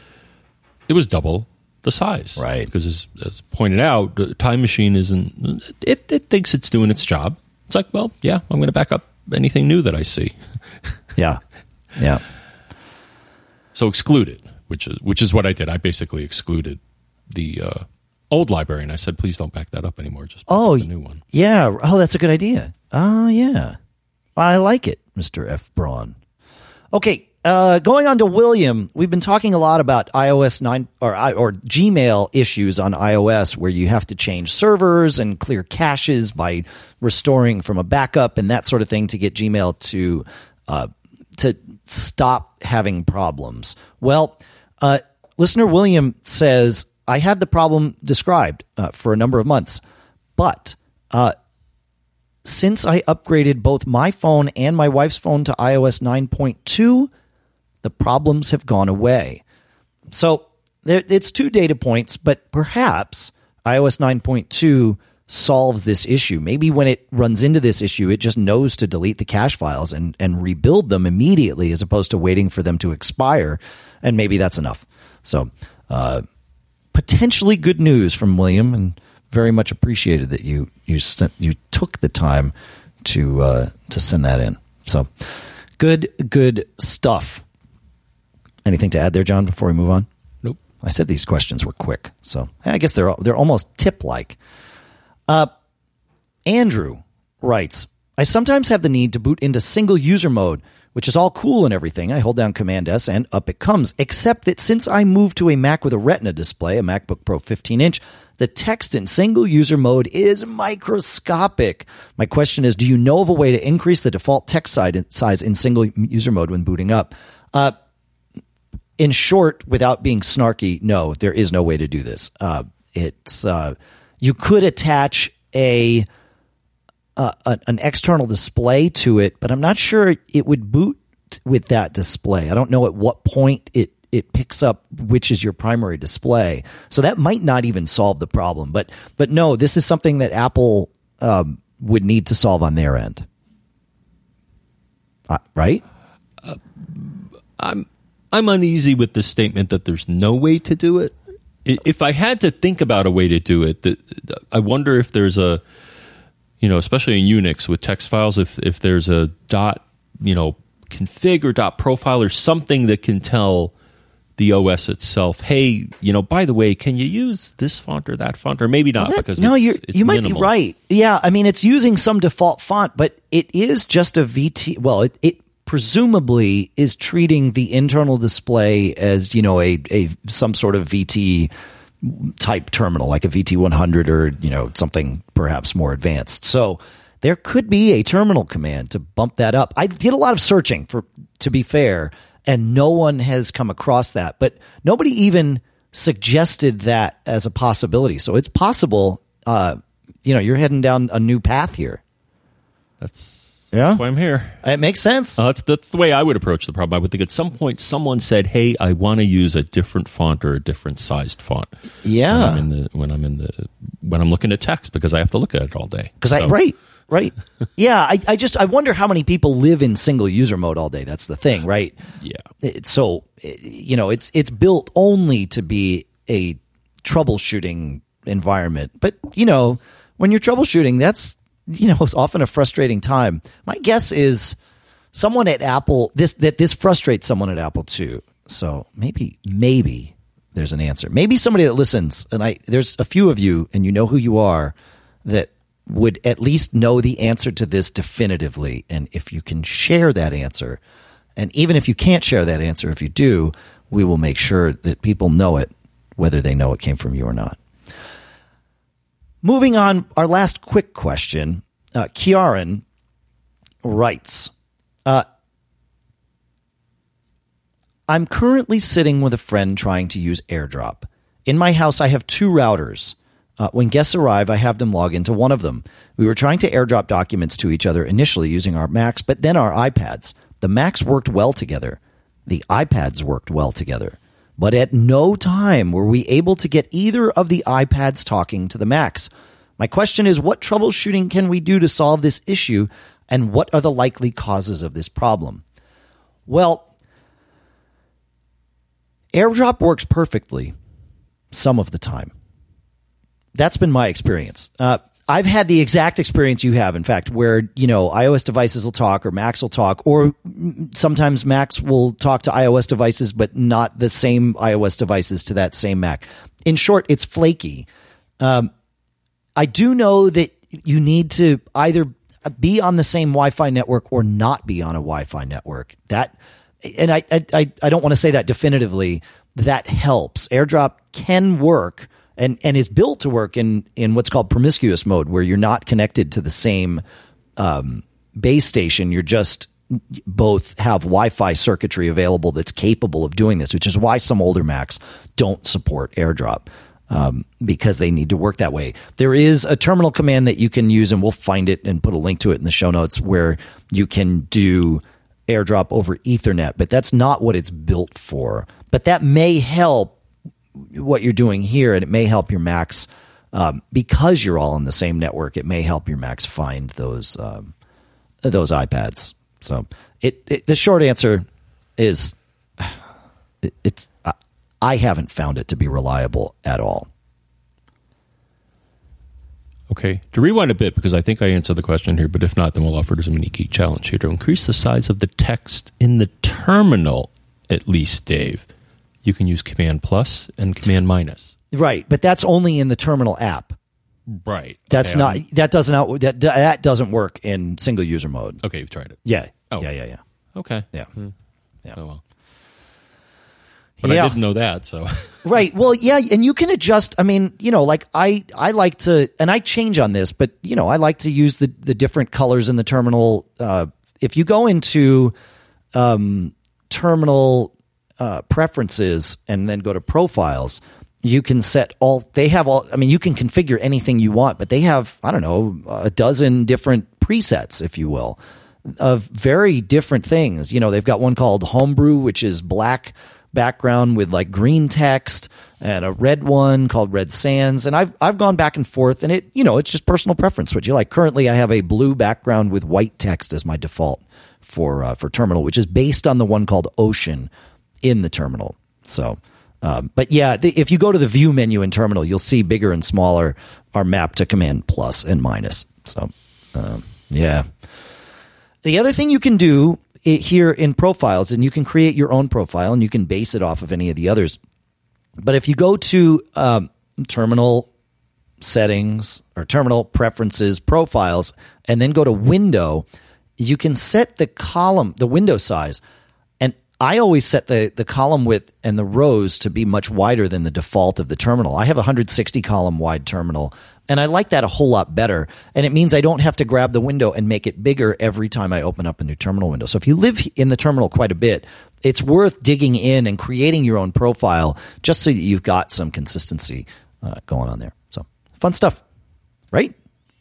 it was double the size. Right. Because as, as pointed out, the Time Machine isn't, it, it thinks it's doing its job. It's like, well, yeah, I'm going to back up anything new that I see. Yeah. Yeah. So exclude it. Which is which is what I did. I basically excluded the uh, old library, and I said, please don't back that up anymore. Just back oh, up the new one. Yeah. Oh, that's a good idea. Oh, yeah. I like it, Mister F. Braun. Okay. Uh, going on to William, we've been talking a lot about iOS nine or or Gmail issues on iOS where you have to change servers and clear caches by restoring from a backup and that sort of thing to get Gmail to uh, to stop having problems. Well, uh, listener William says, I had the problem described uh, for a number of months, but uh, since I upgraded both my phone and my wife's phone to iOS nine point two, the problems have gone away. So there, it's two data points, but perhaps iOS nine point two solves this issue. Maybe when it runs into this issue, it just knows to delete the cache files and, and rebuild them immediately as opposed to waiting for them to expire. And maybe that's enough. So uh, potentially good news from William, and very much appreciated that you you sent, you took the time to uh, to send that in. So good, good stuff. Anything to add there, John, before we move on? Nope. I said these questions were quick, so I guess they're they're almost tip-like. Uh, Andrew writes, I sometimes have the need to boot into single user mode, which is all cool and everything. I hold down Command S and up it comes, except that since I moved to a Mac with a Retina display, a MacBook Pro fifteen inch, the text in single user mode is microscopic. My question is, do you know of a way to increase the default text size in single user mode when booting up? Uh, In short, without being snarky, no, there is no way to do this. Uh, it's uh, you could attach a, uh, a an external display to it, but I'm not sure it would boot with that display. I don't know at what point it it picks up which is your primary display, so that might not even solve the problem. But but no, this is something that Apple um, would need to solve on their end, uh, right? Uh, I'm. I'm uneasy with the statement that there's no way to do it. If I had to think about a way to do it, I wonder if there's a, you know, especially in Unix with text files, if if there's a dot, you know, config or dot profile or something that can tell the O S itself, hey, you know, by the way, can you use this font or that font, or maybe not well, that, because no, it's, you're, it's you might minimal. be right. Yeah, I mean, it's using some default font, but it is just a V T. Well, it. it presumably is treating the internal display as, you know, a, a some sort of V T type terminal, like a V T one hundred or, you know, something perhaps more advanced. So there could be a terminal command to bump that up. I did a lot of searching, for to be fair, and no one has come across that. But nobody even suggested that as a possibility. So it's possible, uh, you know, you're heading down a new path here. That's Yeah, That's why I'm here. It makes sense. Uh, that's, that's the way I would approach the problem. I would think at some point someone said, hey, I want to use a different font or a different sized font. Yeah. When I'm in the when I'm in the when I'm looking at text, because I have to look at it all day. Because so. I right, right. Yeah, I, I just I wonder how many people live in single user mode all day. That's the thing, right? Yeah. It, so you know, it's it's built only to be a troubleshooting environment. But you know, when you're troubleshooting, that's you know, it's often a frustrating time. My guess is someone at Apple, this that this frustrates someone at Apple too. So maybe, maybe there's an answer. Maybe somebody that listens, and I there's a few of you, and you know who you are, that would at least know the answer to this definitively. And if you can share that answer, and even if you can't share that answer, if you do, we will make sure that people know it, whether they know it came from you or not. Moving on, our last quick question. Uh, Kiaran writes, uh, I'm currently sitting with a friend trying to use AirDrop. In my house, I have two routers. Uh, when guests arrive, I have them log into one of them. We were trying to AirDrop documents to each other initially using our Macs, but then our iPads. The Macs worked well together. The iPads worked well together. But at no time were we able to get either of the iPads talking to the Macs. My question is, what troubleshooting can we do to solve this issue, and what are the likely causes of this problem? Well, AirDrop works perfectly some of the time. That's been my experience. Uh, I've had the exact experience you have, in fact, where, you know, iOS devices will talk or Macs will talk, or sometimes Macs will talk to iOS devices, but not the same iOS devices to that same Mac. In short, it's flaky. Um, I do know that you need to either be on the same Wi-Fi network or not be on a Wi-Fi network. That, and I, I, I don't want to say that definitively. That helps. AirDrop can work and, and is built to work in, in what's called promiscuous mode, where you're not connected to the same um, base station. You're just both have Wi-Fi circuitry available that's capable of doing this, which is why some older Macs don't support AirDrop. Um, because they need to work that way. There is a terminal command that you can use, and we'll find it and put a link to it in the show notes, where you can do AirDrop over Ethernet, but that's not what it's built for. But that may help what you're doing here, and it may help your Macs um, because you're all on the same network. It may help your Macs find those um, those iPads. So it, it the short answer is it, it's. Uh, I haven't found it to be reliable at all. Okay, to rewind a bit, because I think I answered the question here, but if not, then we'll offer it as a mini geek challenge here. To increase the size of the text in the terminal, at least, Dave, you can use Command plus and Command minus. Right, but that's only in the terminal app. Right. That's okay, not I'm, that doesn't out, that that doesn't work in single user mode. Okay, you've tried it. Yeah. Oh. Yeah, yeah, yeah. Okay. Yeah. Hmm. Yeah. Oh well. But yeah. I didn't know that, so. Right. Well, yeah, and you can adjust. I mean, you know, like I, I like to, and I change on this, but you know, I like to use the the different colors in the terminal. Uh, if you go into um, terminal uh, preferences and then go to profiles, you can set all. They have all. I mean, you can configure anything you want, but they have, I don't know, a dozen different presets, if you will, of very different things. You know, they've got one called Homebrew, which is black background with like green text, and a red one called Red Sands. And I've I've gone back and forth, and it, you know, it's just personal preference what you like. Currently, I have a blue background with white text as my default for uh, for terminal, which is based on the one called Ocean in the terminal. So, um, but yeah, the, if you go to the view menu in terminal, you'll see bigger and smaller are mapped to Command plus and minus. So, um, yeah. The other thing you can do it here in profiles, and you can create your own profile and you can base it off of any of the others. But if you go to um, terminal settings or terminal preferences, profiles, and then go to window, you can set the column, the window size. And I always set the, the column width and the rows to be much wider than the default of the terminal. I have a one hundred sixty column wide terminal, and I like that a whole lot better. And it means I don't have to grab the window and make it bigger every time I open up a new terminal window. So if you live in the terminal quite a bit, it's worth digging in and creating your own profile just so that you've got some consistency uh, going on there. So fun stuff, right?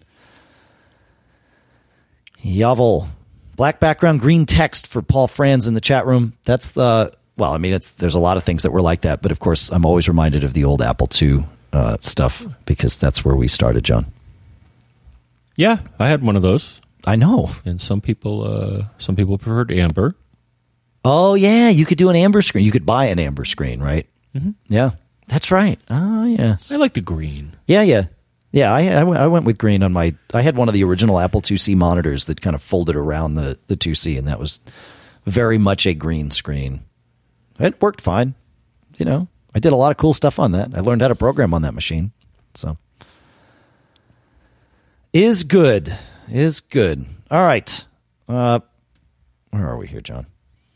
Jawohl. Black background, green text for Paul Franz in the chat room. That's the, well, I mean, it's there's a lot of things that were like that. But of course, I'm always reminded of the old Apple two Uh, stuff, because that's where we started, John. Yeah, I had one of those. I know. And some people uh, some people preferred amber. Oh, yeah, you could do an amber screen. You could buy an amber screen, right? Mm-hmm. Yeah, that's right. Oh, yes. I like the green. Yeah, yeah. Yeah, I, I, went, I went with green on my... I had one of the original Apple two C monitors that kind of folded around the, the two C, and that was very much a green screen. It worked fine, you know. I did a lot of cool stuff on that. I learned how to program on that machine. So, is good. Is good. All right. Uh, where are we here, John?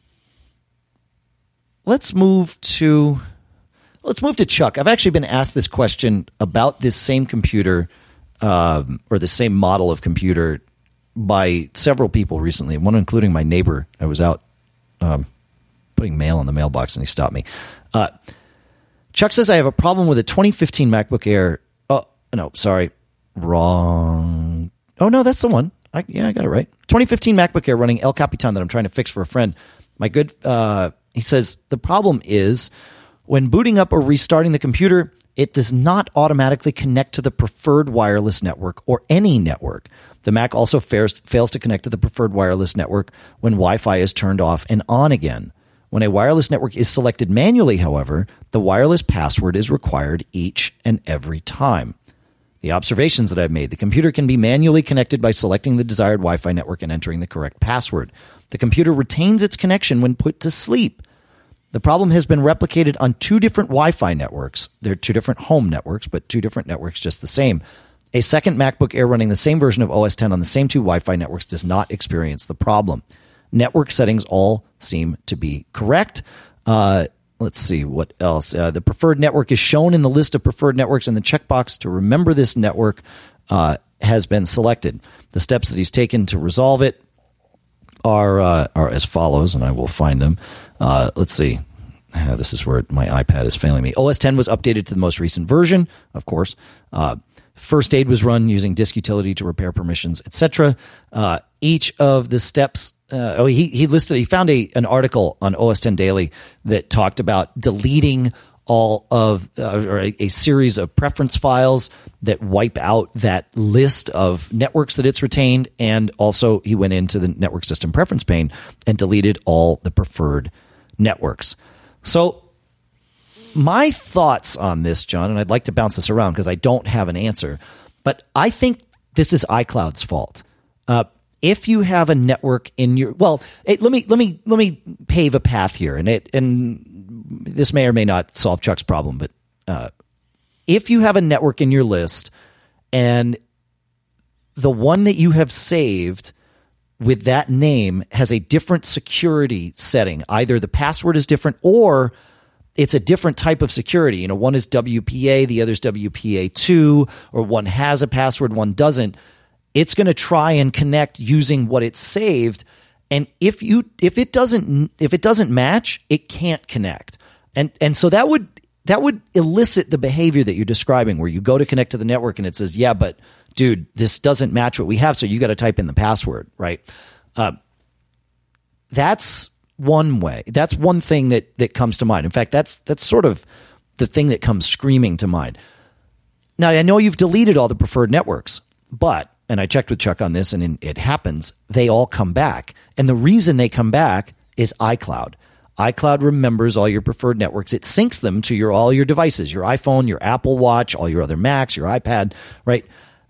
Let's move to... Let's move to Chuck. I've actually been asked this question about this same computer um, or the same model of computer by several people recently, one including my neighbor. I was out um, putting mail in the mailbox, and he stopped me. Uh, Chuck says, I have a problem with a twenty fifteen MacBook Air. Oh, no, sorry. Wrong. Oh, no, that's the one. I, yeah, I got it right. twenty fifteen MacBook Air running El Capitan that I'm trying to fix for a friend. My good, uh, he says, the problem is when booting up or restarting the computer, it does not automatically connect to the preferred wireless network or any network. The Mac also fails, fails to connect to the preferred wireless network when Wi-Fi is turned off and on again. When a wireless network is selected manually, however, the wireless password is required each and every time. The observations that I've made: the computer can be manually connected by selecting the desired Wi-Fi network and entering the correct password. The computer retains its connection when put to sleep. The problem has been replicated on two different Wi-Fi networks. They're two different home networks, but two different networks just the same. A second MacBook Air running the same version of O S ten on the same two Wi-Fi networks does not experience the problem. Network settings all seem to be correct. Uh, let's see, what else? Uh, the preferred network is shown in the list of preferred networks, and the checkbox to remember this network uh, has been selected. The steps that he's taken to resolve it are uh, are as follows, and I will find them. Uh, let's see. Uh, this is where my iPad is failing me. O S ten was updated to the most recent version, of course. Uh, first aid was run using disk utility to repair permissions, et cetera. Uh, each of the steps. Uh, oh, he he listed. He found a an article on O S ten Daily that talked about deleting all of uh, or a, a series of preference files that wipe out that list of networks that it's retained, and also he went into the network system preference pane and deleted all the preferred networks. So my thoughts on this, John, and I'd like to bounce this around because I don't have an answer, but I think this is iCloud's fault. Uh, if you have a network in your well, it, let me let me let me pave a path here, and it and this may or may not solve Chuck's problem, but uh, if you have a network in your list and the one that you have saved with that name has a different security setting, either the password is different or it's a different type of security. You know, one is W P A, the other is W P A two, or one has a password, one doesn't. It's going to try and connect using what it's saved. And if you if it doesn't if it doesn't match, it can't connect. And and so that would that would elicit the behavior that you're describing, where you go to connect to the network and it says, yeah, but dude, this doesn't match what we have, so you got to type in the password, right? Uh, that's one way. That's one thing that that comes to mind. In fact, that's that's sort of the thing that comes screaming to mind. Now, I know you've deleted all the preferred networks, but, and I checked with Chuck on this, and in, it happens, they all come back. And the reason they come back is iCloud. iCloud remembers all your preferred networks. It syncs them to your all your devices, your iPhone, your Apple Watch, all your other Macs, your iPad, right?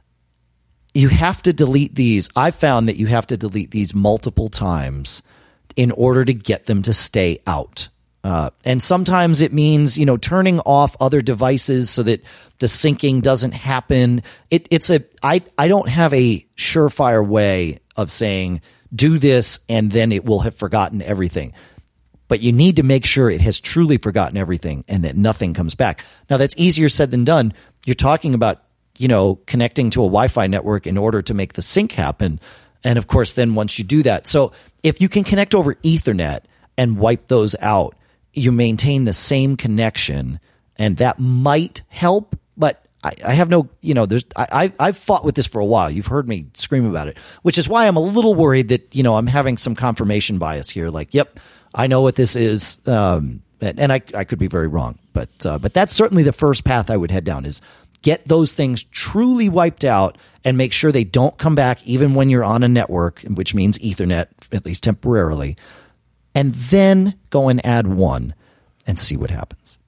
You have to delete these. I found that you have to delete these multiple times in order to get them to stay out. Uh, and sometimes it means, you know, turning off other devices so that the syncing doesn't happen. It, it's a, I, I don't have a surefire way of saying, do this and then it will have forgotten everything. But you need to make sure it has truly forgotten everything and that nothing comes back. Now, that's easier said than done. You're talking about, you know, connecting to a Wi-Fi network in order to make the sync happen. And of course, then once you do that, so if you can connect over Ethernet and wipe those out, you maintain the same connection, and that might help. But I, I have no, you know, there's I, I've fought with this for a while. You've heard me scream about it, which is why I'm a little worried that, you know, I'm having some confirmation bias here. Like, yep, I know what this is, um, and, and I I could be very wrong, but uh, but that's certainly the first path I would head down, is get those things truly wiped out and make sure they don't come back even when you're on a network, which means Ethernet, at least temporarily, and then go and add one and see what happens.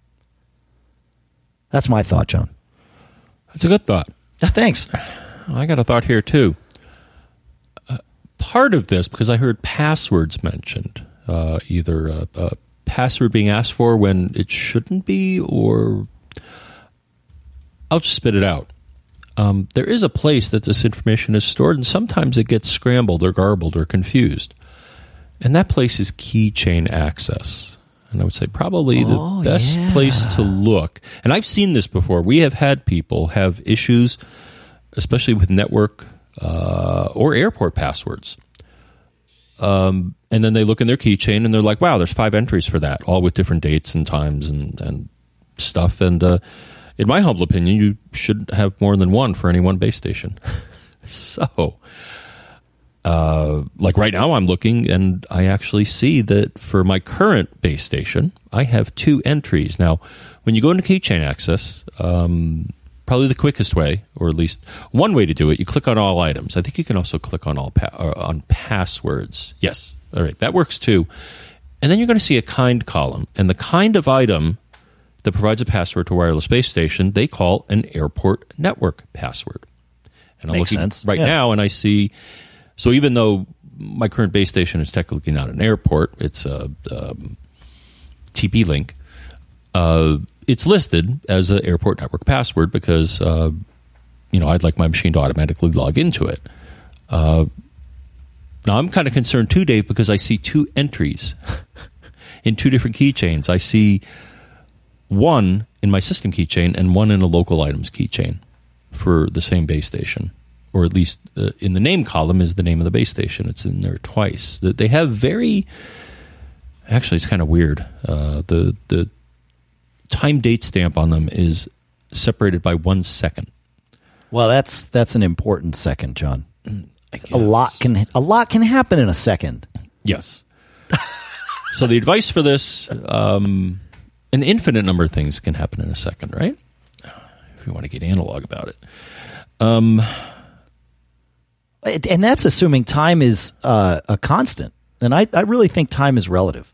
That's my thought, John. That's a good thought. Uh, thanks. I got a thought here, too. Uh, part of this, because I heard passwords mentioned, uh, either a, a password being asked for when it shouldn't be, or I'll just spit it out. Um, there is a place that this information is stored, and sometimes it gets scrambled or garbled or confused. And that place is keychain access. And I would say probably the oh, best yeah. place to look. And I've seen this before. We have had people have issues, especially with network uh, or airport passwords. Um, and then they look in their keychain and they're like, wow, there's five entries for that, all with different dates and times and, and stuff. And uh, in my humble opinion, you should have more than one for any one base station. so... Uh, like right now I'm looking and I actually see that for my current base station, I have two entries. Now, when you go into keychain access, um, probably the quickest way, or at least one way to do it, you click on all items. I think you can also click on all pa- uh, on passwords. Yes. All right. That works too. And then you're going to see a kind column, and the kind of item that provides a password to a wireless base station, they call an airport network password. And I'm Makes looking sense. right yeah. now and I see... So even though my current base station is technically not an airport, it's a, um, T P link, uh, it's listed as an airport network password because, uh, you know, I'd like my machine to automatically log into it. Uh, now, I'm kind of concerned too, Dave, because I see two entries in two different keychains. I see one in my system keychain and one in a local items keychain for the same base station. Or at least uh, in the name column is the name of the base station. It's in there twice. They have very... Actually, it's kind of weird. Uh, the the time date stamp on them is separated by one second. Well, that's that's an important second, John. I guess. A lot can a lot can happen in a second. Yes. So the advice for this, um, an infinite number of things can happen in a second, right? If you want to get analog about it. Um, and that's assuming time is uh, a constant. And I, I really think time is relative.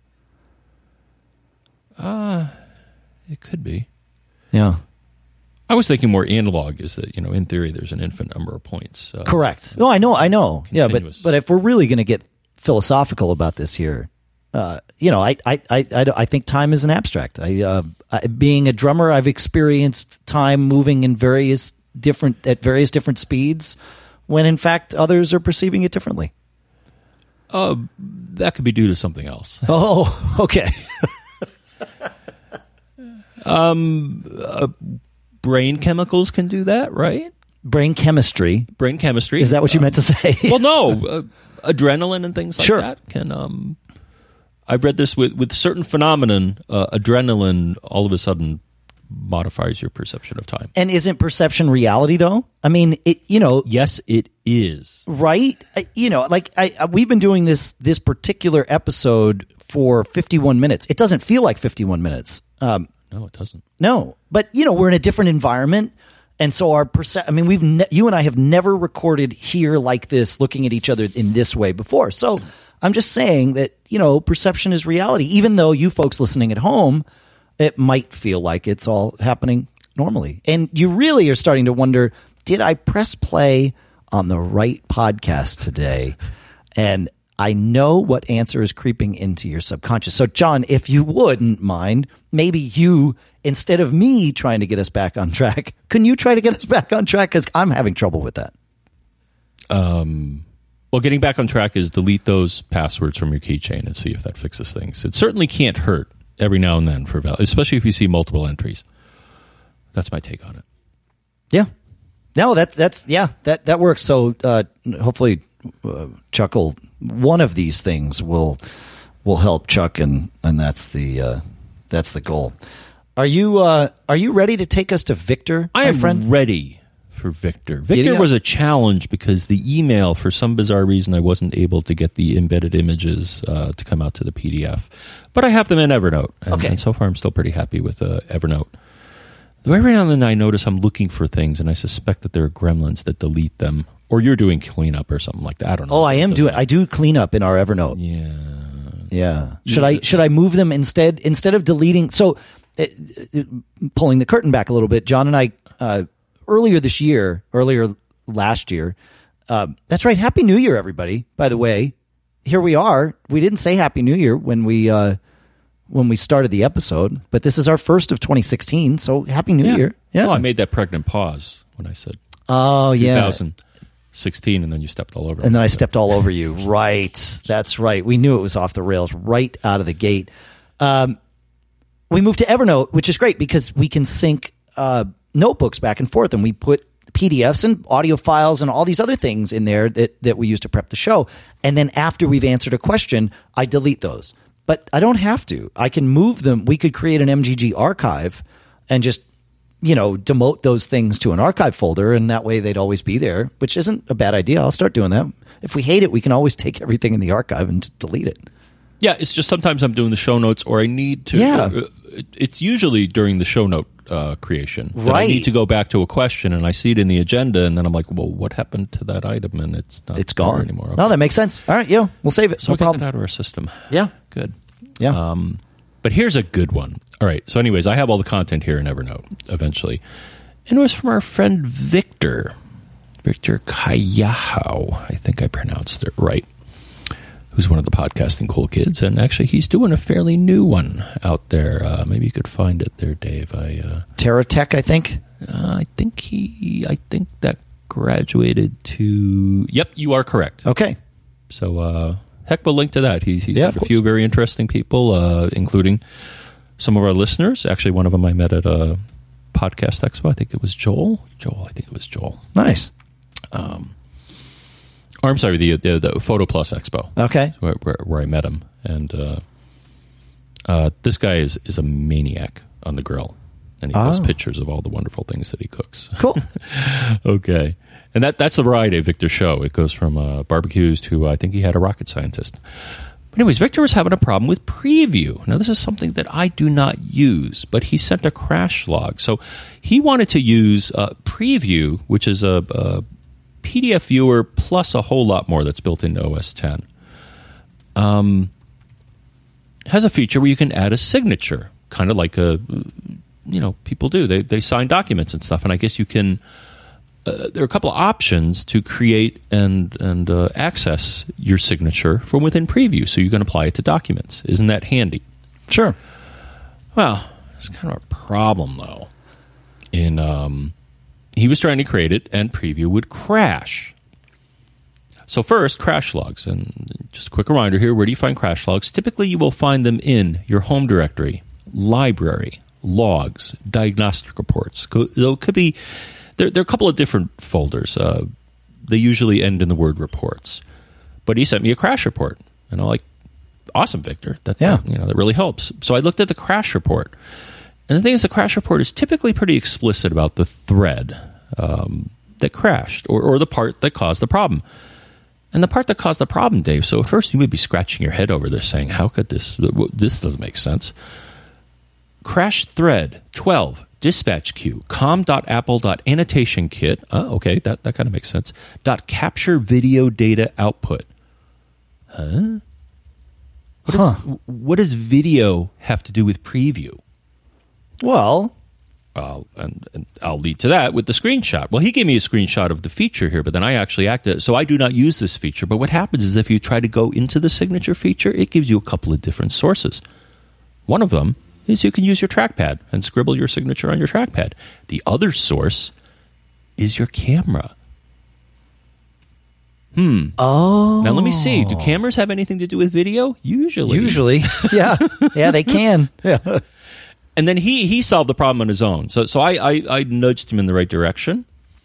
Uh, it could be. Yeah. I was thinking more analog is that, you know, in theory, there's an infinite number of points. Uh, Correct. No, I know, I know. Continuous. Yeah, but but if we're really going to get philosophical about this here, uh, you know, I, I, I, I, I think time is an abstract. I, uh, I, being a drummer, I've experienced time moving in various different at various different speeds, when in fact others are perceiving it differently. Uh, that could be due to something else. Oh, okay. um, uh, brain chemicals can do that, right? Brain chemistry. Brain chemistry. Is that what you um, meant to say? Well, no. Uh, adrenaline and things like sure. that can... Um, I've read this with, with certain phenomenon, uh, adrenaline all of a sudden modifies your perception of time. And isn't perception reality, though? I mean, it. You know... Yes, it is. Right? I, you know, like, I, I, we've been doing this this particular episode for fifty-one minutes. It doesn't feel like fifty-one minutes. Um, no, it doesn't. No. But, you know, we're in a different environment. And so our perce- I mean, we've ne- you and I have never recorded here like this, looking at each other in this way before. So I'm just saying that, you know, perception is reality. Even though you folks listening at home, it might feel like it's all happening normally. And you really are starting to wonder, did I press play on the right podcast today? And I know what answer is creeping into your subconscious. So, John, if you wouldn't mind, maybe you, instead of me trying to get us back on track, can you try to get us back on track? Because I'm having trouble with that. Um, well, getting back on track is delete those passwords from your keychain and see if that fixes things. It certainly can't hurt every now and then, for val- especially if you see multiple entries. That's my take on it. Yeah. No, that, that's, yeah, that, that works. So uh, hopefully uh, Chuck will, one of these things will will help Chuck, and, and that's the uh, that's the goal. Are you uh, are you ready to take us to Victor, I my am friend? ready for Victor. Victor Giddy was up. a challenge because the email, for some bizarre reason, I wasn't able to get the embedded images uh, to come out to the P D F. But I have them in Evernote, and, Okay. and so far I'm still pretty happy with uh, Evernote. Though every now and then I notice I'm looking for things, and I suspect that there are gremlins that delete them, or you're doing cleanup or something like that. I don't know. Oh, I am Doesn't doing. matter. I do clean up in our Evernote. Yeah. Yeah. Should I should I move them instead instead of deleting? So, uh, uh, pulling the curtain back a little bit, John and I uh, earlier this year, earlier last year. Um, that's right. Happy New Year, everybody. By the way, here we are. We didn't say Happy New Year when we uh, when we started the episode, but this is our first of twenty sixteen. So Happy New Yeah. Year. Yeah. Well, I made that pregnant pause when I said oh yeah. twenty sixteen, and then you stepped all over me. And then I stepped all over you. Right. That's right. We knew it was off the rails right out of the gate. Um, we moved to Evernote, which is great because we can sync uh, notebooks back and forth, and we put P D Fs and audio files and all these other things in there that, that we use to prep the show. And then after we've answered a question, I delete those. But I don't have to. I can move them. We could create an M G G archive and just, you know, demote those things to an archive folder, and that way they'd always be there, which isn't a bad idea. I'll start doing that. If we hate it, we can always take everything in the archive and just delete it. Yeah, it's just sometimes I'm doing the show notes, or I need to. Yeah. Uh, it's usually during the show note uh, creation that I Right. need to go back to a question, and I see it in the agenda, and then I'm like, well, what happened to that item? And it's not It's there gone anymore. Okay. No, that makes sense. All right, yeah, we'll save it. so no we got problem. that out of our system. Yeah, Good. yeah. Um, but here's a good one. All right. So, anyways, I have all the content here in Evernote eventually. And it was from our friend Victor. Victor Kayahau. I think I pronounced it right. who's one of the podcasting cool kids, and actually he's doing a fairly new one out there. Uh, maybe you could find it there, Dave. I uh, TerraTech, I think. Uh, I think he. I think that graduated to. Yep, you are correct. Okay. So, uh, heck, we'll link to that. He, he's yeah, got a few very interesting people, uh, including some of our listeners. Actually, one of them I met at a podcast expo. I think it was Joel. Joel, I think it was Joel. Nice. Um, or I'm sorry, the the, the Photo Plus Expo. Okay. Where, where, where I met him, and uh, uh, this guy is is a maniac on the grill, and he oh. posts pictures of all the wonderful things that he cooks. Cool. Okay, and that that's the variety of Victor's show. It goes from uh, barbecues to uh, I think he had a rocket scientist. But anyways, Victor was having a problem with Preview. Now, this is something that I do not use, but he sent a crash log. So he wanted to use uh, Preview, which is a, a P D F viewer plus a whole lot more that's built into O S ten. Um, has a feature where you can add a signature, kind of like a, you know, people do. They they sign documents and stuff, and I guess you can. Uh, there are a couple of options to create and and uh, access your signature from within Preview, so you can apply it to documents. Isn't that handy? Sure. Well, there's kind of a problem though. In um, he was trying to create it, and Preview would crash. So first, crash logs, and just a quick reminder here: where do you find crash logs? Typically, you will find them in your home directory, library, logs, diagnostic reports. Though it could be. There, there are a couple of different folders. Uh, they usually end in the word reports. But he sent me a crash report. And I'm like, awesome, Victor. That, yeah. that, you know, that really helps. So I looked at the crash report. And the thing is, the crash report is typically pretty explicit about the thread um, that crashed or, or the part that caused the problem. And the part that caused the problem, Dave, so at first you may be scratching your head over there saying, how could this, this doesn't make sense. Crash thread twelve. Dispatch queue, com.apple.annotation kit. Oh, okay, that, that kind of makes sense. Dot capture video data output. Huh? What, huh. Is, what does video have to do with Preview? Well, uh, and, and I'll lead to that with the screenshot. Well, he gave me a screenshot of the feature here, but then I actually acted. So I do not use this feature. But what happens is if you try to go into the signature feature, it gives you a couple of different sources. One of them is you can use your trackpad and scribble your signature on your trackpad. The other source is your camera. Hmm. Oh. Now let me see. Do cameras have anything to do with video? Usually. Usually. Yeah. Yeah, they can. Yeah. And then he he solved the problem on his own. So so I I, I nudged him in the right direction.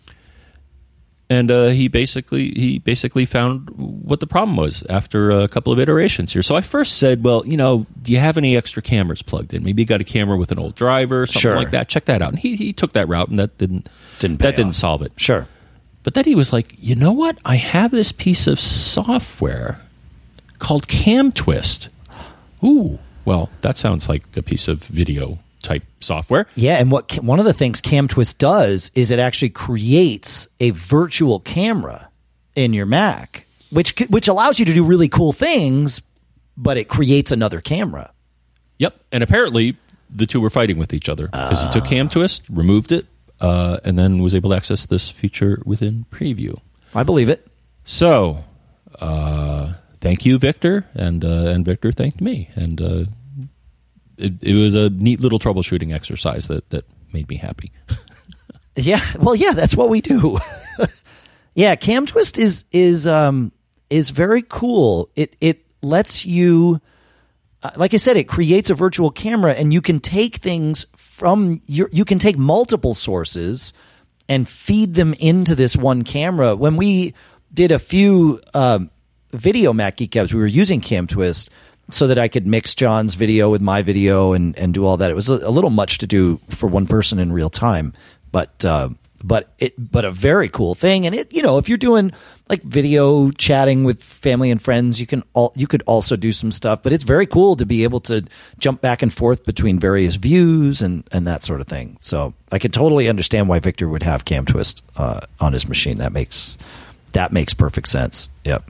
And uh, he basically he basically found what the problem was after a couple of iterations here. So I first said, well, you know, do you have any extra cameras plugged in? Maybe you got a camera with an old driver, something sure. like that. Check that out. And he, he took that route, and that didn't didn't that off. didn't solve it. Sure. But then he was like, you know what? I have this piece of software called CamTwist. Ooh, well, that sounds like a piece of video type software. Yeah, and what one of the things CamTwist does is it actually creates a virtual camera in your Mac, which which allows you to do really cool things, but it creates another camera. Yep, and apparently the two were fighting with each other because uh. he took CamTwist, removed it, uh, and then was able to access this feature within Preview. I believe it. So, uh, thank you, Victor, and uh, and Victor thanked me, and. Uh, It, it was a neat little troubleshooting exercise that, that made me happy. Yeah, well, yeah, that's what we do. Yeah, CamTwist is is um, is very cool. It it lets you, uh, like I said, it creates a virtual camera, and you can take things from your. You can take multiple sources and feed them into this one camera. When we did a few um, video Mac Geek Gabs, we were using CamTwist. So that I could mix John's video with my video and, and do all that. It was a, a little much to do for one person in real time, but uh, but it but a very cool thing. And it you know if you're doing like video chatting with family and friends, you can all, you could also do some stuff. But it's very cool to be able to jump back and forth between various views and, and that sort of thing. So I could totally understand why Victor would have CamTwist uh, on his machine. That makes that makes perfect sense. Yep.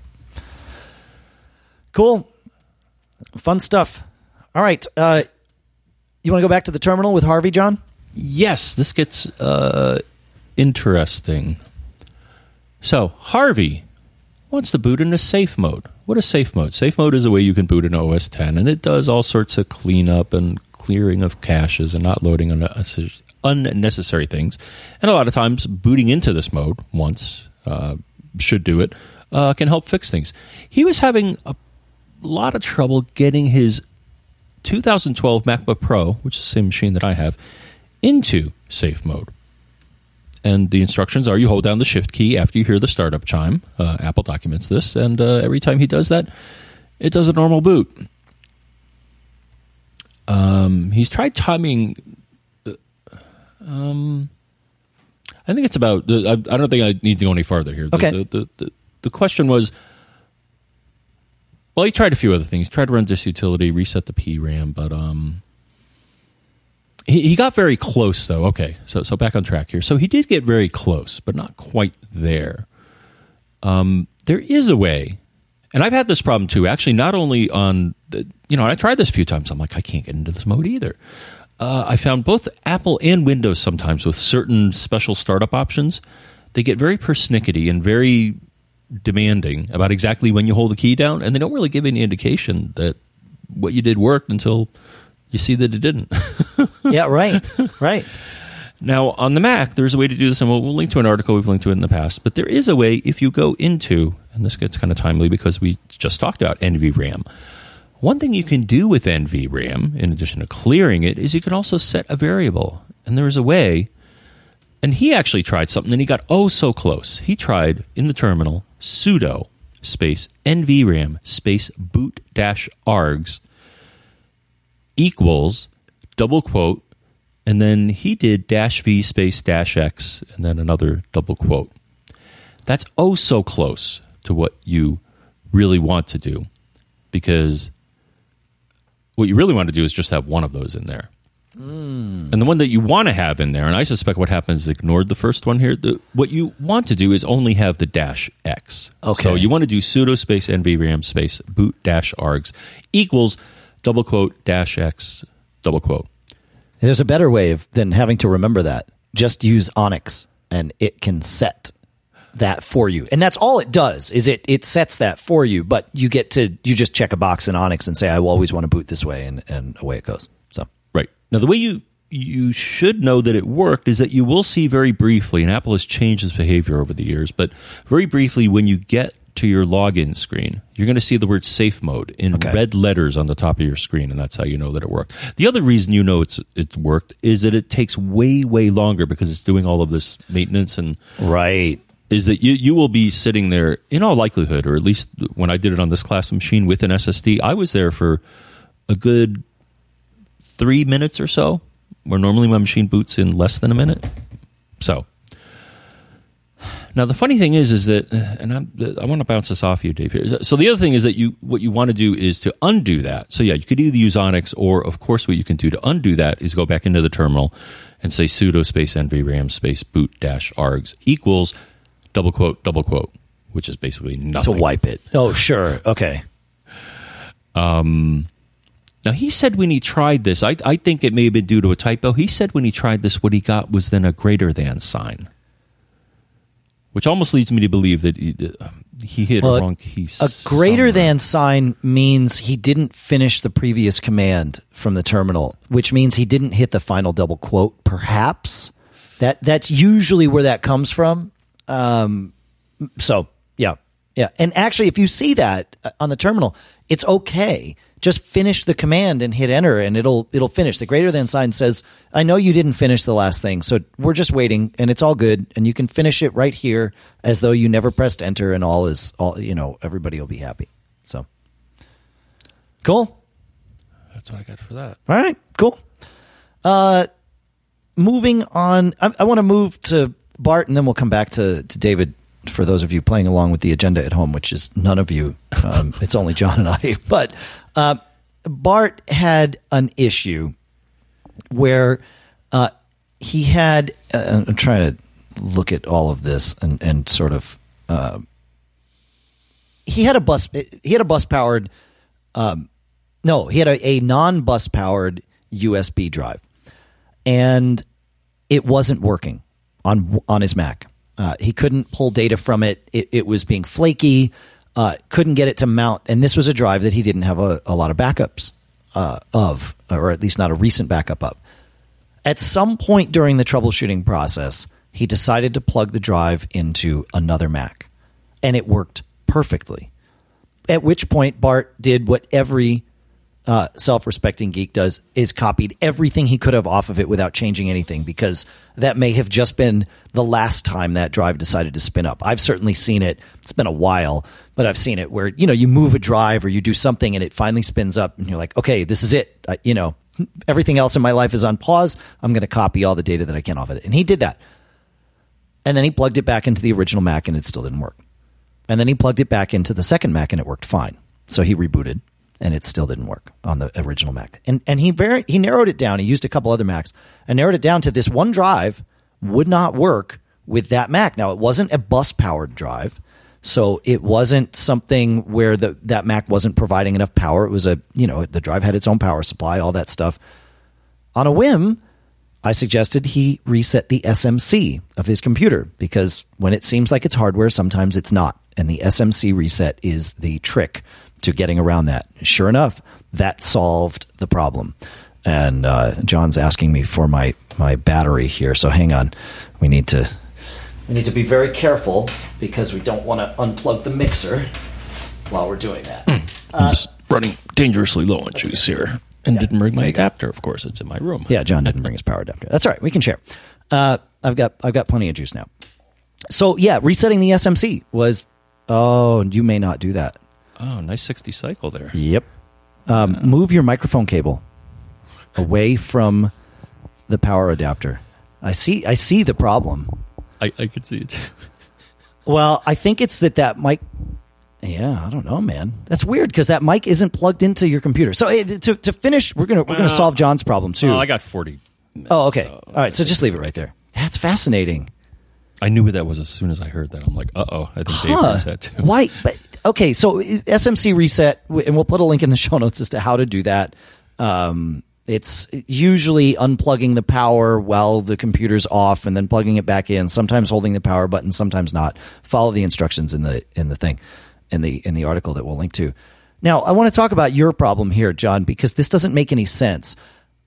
Cool. Fun stuff. All right. Uh, you want to go back to the terminal with Harvey, John? Yes, this gets uh, interesting. So, Harvey wants to boot into safe mode. what is safe mode? Safe mode is a way you can boot an O S ten, and it does all sorts of cleanup and clearing of caches and not loading unnecessary things. And a lot of times, booting into this mode once uh, should do it, uh, can help fix things. He was having a lot of trouble getting his two thousand twelve MacBook Pro, which is the same machine that I have, into safe mode. And the instructions are you hold down the shift key after you hear the startup chime. Uh, Apple documents this, and uh, every time he does that, it does a normal boot. Um, he's tried timing. Uh, um, I think it's about. Uh, I, I don't think I need to go any farther here. The, okay. The, the, the, the question was. Well, he tried a few other things. He tried to run this utility, reset the P RAM, but um. He, he got very close, though. Okay, so so back on track here. So he did get very close, but not quite there. Um, there is a way, and I've had this problem too. Actually, not only on the, you know, I tried this a few times. I'm like, I can't get into this mode either. Uh, I found both Apple and Windows sometimes with certain special startup options. They get very persnickety and very demanding about exactly when you hold the key down, and they don't really give any indication that what you did worked until you see that it didn't. Yeah, right, right. Now, on the Mac, there's a way to do this, and we'll, we'll link to an article. We've linked to it in the past. But there is a way if you go into, and this gets kind of timely because we just talked about N V RAM. One thing you can do with N V RAM, in addition to clearing it, is you can also set a variable. And there is a way, and he actually tried something, and he got oh so close. He tried, in the terminal, sudo space N V RAM space boot dash args equals double quote, and then he did dash v space dash x and then another double quote. That's oh so close to what you really want to do, because what you really want to do is just have one of those in there. Mm. And the one that you want to have in there, and I suspect what happens is ignored the first one here, the, what you want to do is only have the dash x. Okay. So you want to do sudo space N V RAM space boot dash args equals double quote, dash X, double quote. There's a better way of, than having to remember that. Just use Onyx, and it can set that for you. And that's all it does, is it it sets that for you, but you get to, you just check a box in Onyx and say, I will always want to boot this way, and, and away it goes. So right. Now, the way you, you should know that it worked is that you will see very briefly, and Apple has changed its behavior over the years, but very briefly when you get to your login screen, you're going to see the word safe mode in okay. red letters on the top of your screen, and that's how you know that it worked. The other reason you know it's it worked is that it takes way, way longer because it's doing all of this maintenance, and right is that you, you will be sitting there, in all likelihood, or at least when I did it on this class machine with an S S D, I was there for a good three minutes or so, where normally my machine boots in less than a minute. So now, the funny thing is, is that, and I'm, I want to bounce this off you, Dave. Here. So the other thing is that you, what you want to do is to undo that. So yeah, you could either use Onyx, or of course, what you can do to undo that is go back into the terminal and say sudo space N V RAM space boot dash args equals double quote double quote, which is basically nothing. To wipe it. Oh, sure. Okay. Um. Now, he said when he tried this, I, I think it may have been due to a typo. He said when he tried this, what he got was then a greater than sign, which almost leads me to believe that he, uh, he hit well, a wrong key. A greater somewhere. Than sign means he didn't finish the previous command from the terminal, which means he didn't hit the final double quote, perhaps. That That's usually where that comes from. Um, so, yeah. yeah. And actually, if you see that on the terminal, it's okay. Just finish the command and hit enter, and it'll it'll finish. The greater than sign says, I know you didn't finish the last thing, so we're just waiting, and it's all good, and you can finish it right here as though you never pressed enter, and all is all, you know, everybody will be happy. So cool. That's what I got for that. All right, cool. Uh, moving on, I, I want to move to Bart, and then we'll come back to, to David. For those of you playing along with the agenda at home, which is none of you, um, it's only John and I. But uh, Bart had an issue where uh, he had. Uh, I'm trying to look at all of this and, and sort of. Uh, he had a bus. He had a bus powered. Um, no, he had a, a non bus powered U S B drive, and it wasn't working on on his Mac. Uh, he couldn't pull data from it. It, it was being flaky. uh, couldn't get it to mount. And this was a drive that he didn't have a, a lot of backups uh, of, or at least not a recent backup of. At some point during the troubleshooting process, he decided to plug the drive into another Mac, and it worked perfectly. At which point, Bart did what every uh, self-respecting geek does, is copied everything he could have off of it without changing anything, because that may have just been the last time that drive decided to spin up. I've certainly seen it. It's been a while, but I've seen it where, you know, you move a drive or you do something and it finally spins up and you're like, okay, this is it. I, you know, everything else in my life is on pause. I'm going to copy all the data that I can off of it. And he did that. And then he plugged it back into the original Mac and it still didn't work. And then he plugged it back into the second Mac and it worked fine. So he rebooted and it still didn't work on the original Mac. And and he very, he narrowed it down. He used a couple other Macs and narrowed it down to this one drive would not work with that Mac. Now, it wasn't a bus-powered drive, so it wasn't something where the that Mac wasn't providing enough power. It was a, you know, the drive had its own power supply, all that stuff. On a whim, I suggested he reset the S M C of his computer, because when it seems like it's hardware, sometimes it's not. And the S M C reset is the trick to getting around that. Sure enough, that solved the problem. And uh, John's asking me for my, my battery here, so hang on. We need to we need to be very careful because we don't want to unplug the mixer while we're doing that. Mm. Uh, I'm just running dangerously low on juice here. And yeah, didn't bring my adapter, of course. It's in my room. Yeah, John didn't bring his power adapter. That's all right. We can share. Uh, I've got I've got plenty of juice now. So, yeah, resetting the S M C was... Oh, you may not do that. Oh, nice sixty cycle there. Yep. Um, uh, move your microphone cable away from the power adapter. I see I see the problem. I, I could see it. Well, I think it's that that mic... Yeah, I don't know, man. That's weird because that mic isn't plugged into your computer. So uh, to to finish, we're gonna we're gonna solve John's problem too. Oh, I got forty minutes, oh, okay. So all right, so just leave it right there. That's fascinating. I knew what that was as soon as I heard that. I'm like, uh oh, I think Dave huh. reset too. Why? But okay, so S M C reset, and we'll put a link in the show notes as to how to do that. Um, it's usually unplugging the power while the computer's off, and then plugging it back in. Sometimes holding the power button, sometimes not. Follow the instructions in the in the thing. in the in the article that we'll link to. Now, I want to talk about your problem here, John, because this doesn't make any sense.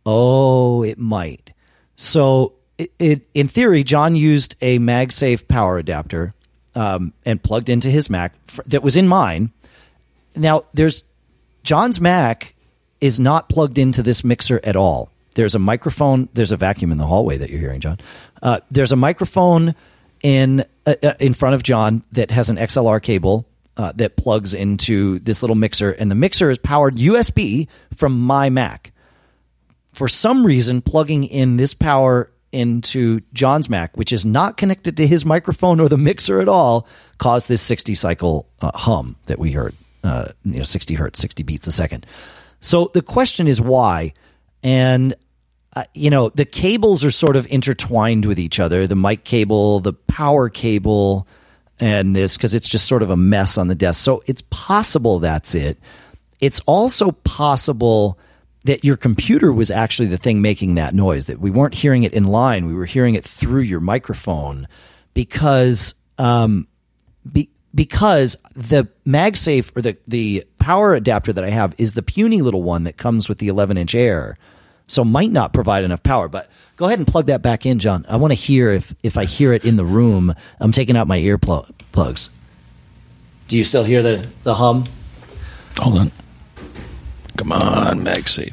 Oh, it might. So, it, it in theory, John used a MagSafe power adapter um, and plugged into his Mac for, that was in mine. Now, there's John's Mac is not plugged into this mixer at all. There's a microphone. There's a vacuum in the hallway that you're hearing, John. Uh, there's a microphone in uh, in front of John that has an X L R cable Uh, that plugs into this little mixer, and the mixer is powered U S B from my Mac. For some reason, plugging in this power into John's Mac, which is not connected to his microphone or the mixer at all, caused this sixty cycle uh, hum that we heard, uh, you know, sixty hertz, sixty beats a second. So the question is why, and uh, you know, the cables are sort of intertwined with each other, the mic cable, the power cable, and this, because it's just sort of a mess on the desk. So it's possible that's it. It's also possible that your computer was actually the thing making that noise, that we weren't hearing it in line. We were hearing it through your microphone because um, be, because the MagSafe, or the, the power adapter that I have, is the puny little one that comes with the eleven inch Air. So might not provide enough power, but go ahead and plug that back in, John. I want to hear if, if I hear it in the room. I'm taking out my ear pl- plugs. Do you still hear the, the hum? Hold on. Come on, MagSafe.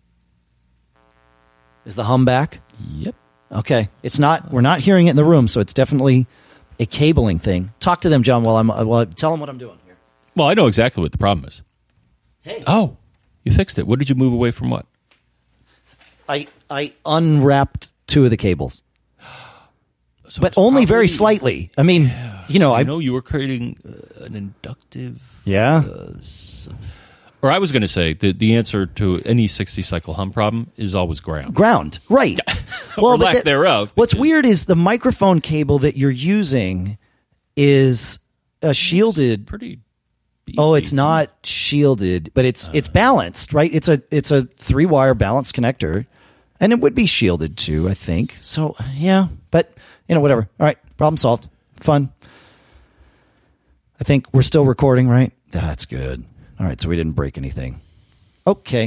Is the hum back? Yep. Okay. It's not, we're not hearing it in the room, so it's definitely a cabling thing. Talk to them, John, while I'm, while, tell them what I'm doing here. Well, I know exactly what the problem is. Hey. Oh, you fixed it. What did you move away from what? I I unwrapped two of the cables, so but only probably, very slightly. I mean, yeah, you know, so I you know you were creating uh, an inductive. Yeah. Uh, or I was going to say that the answer to any sixty cycle hum problem is always ground. Ground, right? Well, or lack that, thereof. What's weird is the microphone cable that you're using is a shielded. It's pretty. Beep, oh, it's beep, not shielded, but it's uh, it's balanced, right? It's a it's a three wire balanced connector. And it would be shielded too, I think. So, yeah. But, you know, whatever. All right. Problem solved. Fun. I think we're still recording, right? That's good. All right, so we didn't break anything. Okay.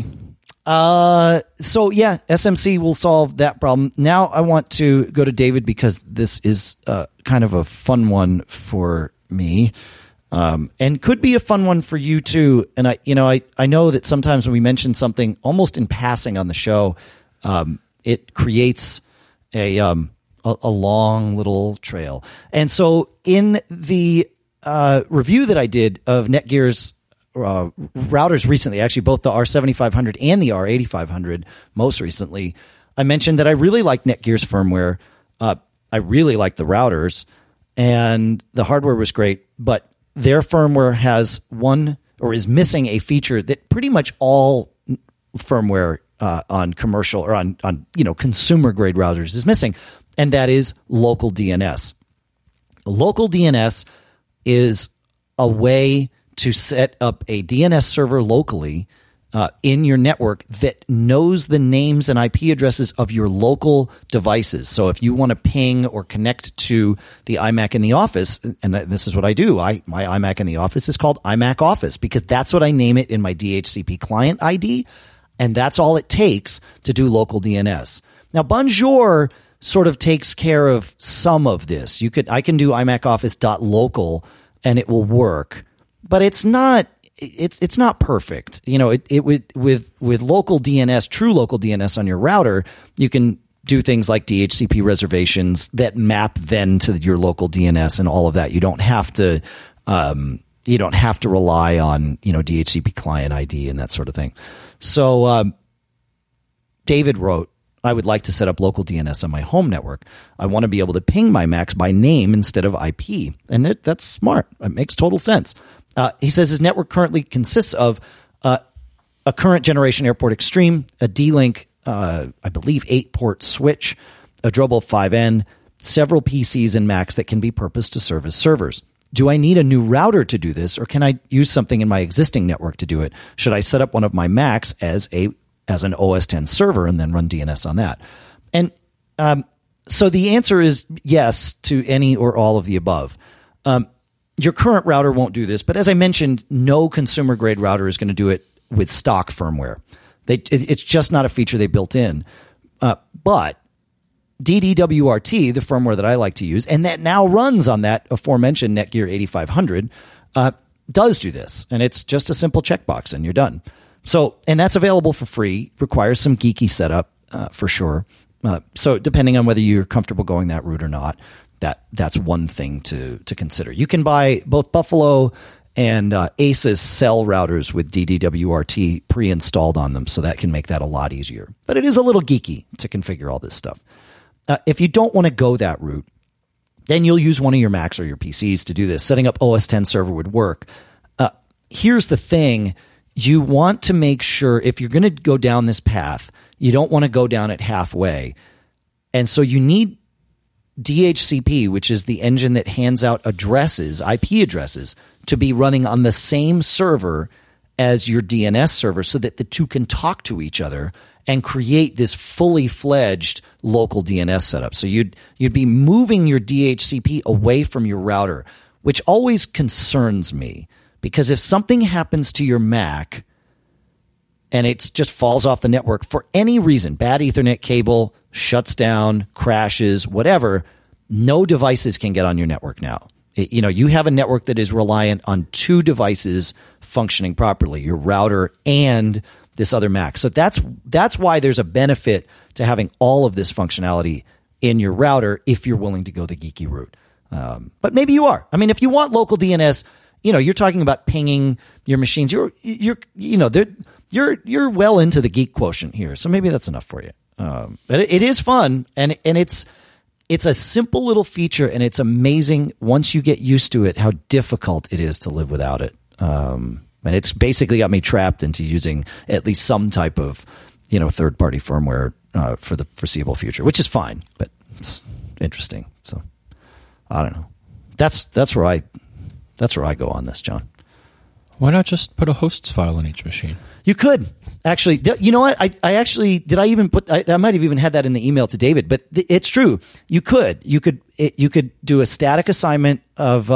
Uh, so, yeah, S M C will solve that problem. Now I want to go to David because this is uh, kind of a fun one for me. Um, and could be a fun one for you too. And I, you know, I, I know that sometimes when we mention something almost in passing on the show, um, it creates a, um, a, a long little trail. And so in the, uh, review that I did of Netgear's, uh, routers recently, actually both the R seventy-five hundred and the R eighty-five hundred most recently, I mentioned that I really like Netgear's firmware. Uh, I really like the routers and the hardware was great, but their firmware has one or is missing a feature that pretty much all firmware uh, on commercial or on, on you know consumer grade routers is missing, and that is local D N S. Local D N S is a way to set up a D N S server locally uh, in your network that knows the names and I P addresses of your local devices. So if you want to ping or connect to the iMac in the office, and this is what I do, I my iMac in the office is called iMac Office because that's what I name it in my D H C P client I D, and that's all it takes to do local D N S. Now, Bonjour sort of takes care of some of this. You could I can do iMac Office dot local and it will work, but it's not. It's it's not perfect. You know, it, it would with with local D N S, true local D N S on your router, you can do things like D H C P reservations that map then to your local D N S and all of that. You don't have to um, you don't have to rely on, you know, D H C P client I D and that sort of thing. So um, David wrote, I would like to set up local D N S on my home network. I want to be able to ping my Macs by name instead of I P. And it, that's smart. It makes total sense. Uh, he says his network currently consists of uh, a current generation Airport Extreme, a D-Link, uh, I believe, eight-port switch, a Drobo five N, several P Cs and Macs that can be purposed to serve as servers. Do I need a new router to do this, or can I use something in my existing network to do it? Should I set up one of my Macs as a as an O S ten server and then run D N S on that? And um, so the answer is yes to any or all of the above. Um, Your current router won't do this, but as I mentioned, no consumer-grade router is going to do it with stock firmware. They, it, it's just not a feature they built in. Uh, but D D W R T, the firmware that I like to use, and that now runs on that aforementioned Netgear eighty-five hundred, uh, does do this. And it's just a simple checkbox, and you're done. So, and that's available for free. Requires some geeky setup uh, for sure. Uh, so depending on whether you're comfortable going that route or not, That that's one thing to to consider. You can buy both Buffalo and uh, Asus cell routers with D D W R T pre-installed on them, so that can make that a lot easier. But it is a little geeky to configure all this stuff. Uh, if you don't want to go that route, then you'll use one of your Macs or your P Cs to do this. Setting up O S ten server would work. Uh, here's the thing. You want to make sure if you're going to go down this path, you don't want to go down it halfway. And so you need D H C P, which is the engine that hands out addresses, I P addresses, to be running on the same server as your D N S server so that the two can talk to each other and create this fully fledged local D N S setup. So you'd you'd be moving your D H C P away from your router, which always concerns me because if something happens to your Mac and it just falls off the network for any reason, bad Ethernet cable, shuts down, crashes, whatever, no devices can get on your network now. It, you know, you have a network that is reliant on two devices functioning properly, your router and this other Mac. So that's that's why there's a benefit to having all of this functionality in your router if you're willing to go the geeky route. Um, but maybe you are. I mean, if you want local D N S, you know, you're talking about pinging your machines. You're you're you know, they're You're you're well into the geek quotient here, so maybe that's enough for you. Um, but it, it is fun, and and it's it's a simple little feature, and it's amazing once you get used to it how difficult it is to live without it. Um, and it's basically got me trapped into using at least some type of you know third party firmware uh, for the foreseeable future, which is fine, but it's interesting. So I don't know. That's that's where I that's where I go on this, John. Why not just put a hosts file on each machine? You could actually. You know what? I, I actually did. I even put. I, I might have even had that in the email to David. But th- it's true. You could. You could. It, you could do a static assignment of uh,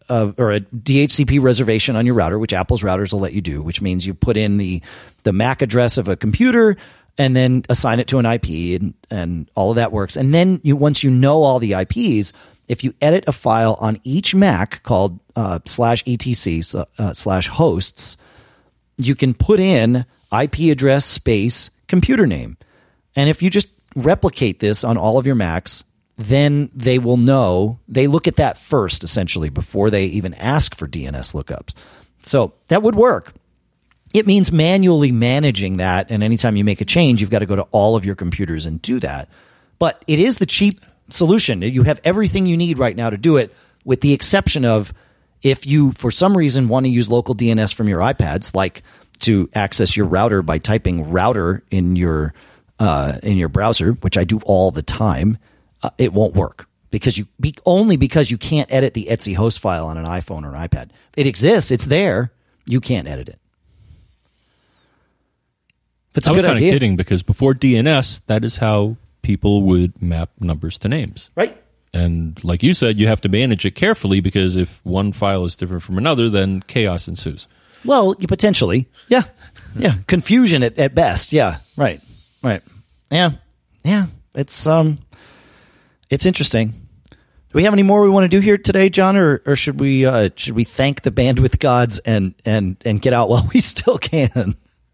uh, or a D H C P reservation on your router, which Apple's routers will let you do, which means you put in the the M A C address of a computer and then assign it to an I P, and, and all of that works. And then you once you know all the I Ps, if you edit a file on each Mac called uh, slash etc uh, slash hosts, you can put in I P address space computer name. And if you just replicate this on all of your Macs, then they will know. They look at that first, essentially, before they even ask for D N S lookups. So that would work. It means manually managing that, and anytime you make a change, you've got to go to all of your computers and do that. But it is the cheap solution. You have everything you need right now to do it, with the exception of if you, for some reason, want to use local D N S from your iPads, like to access your router by typing router in your uh, in your browser, which I do all the time, uh, it won't work because you be, only because you can't edit the etc host file on an iPhone or an iPad. It exists. It's there. You can't edit it. It's a I was good kind idea. of kidding because before D N S, that is how people would map numbers to names. Right. And like you said, you have to manage it carefully because if one file is different from another, then chaos ensues. Well, you potentially. Yeah. Yeah. Confusion at, at best. Yeah. Right. Right. Yeah. Yeah. It's um it's interesting. Do we have any more we want to do here today, John, or, or should we uh, should we thank the bandwidth gods and and and get out while we still can?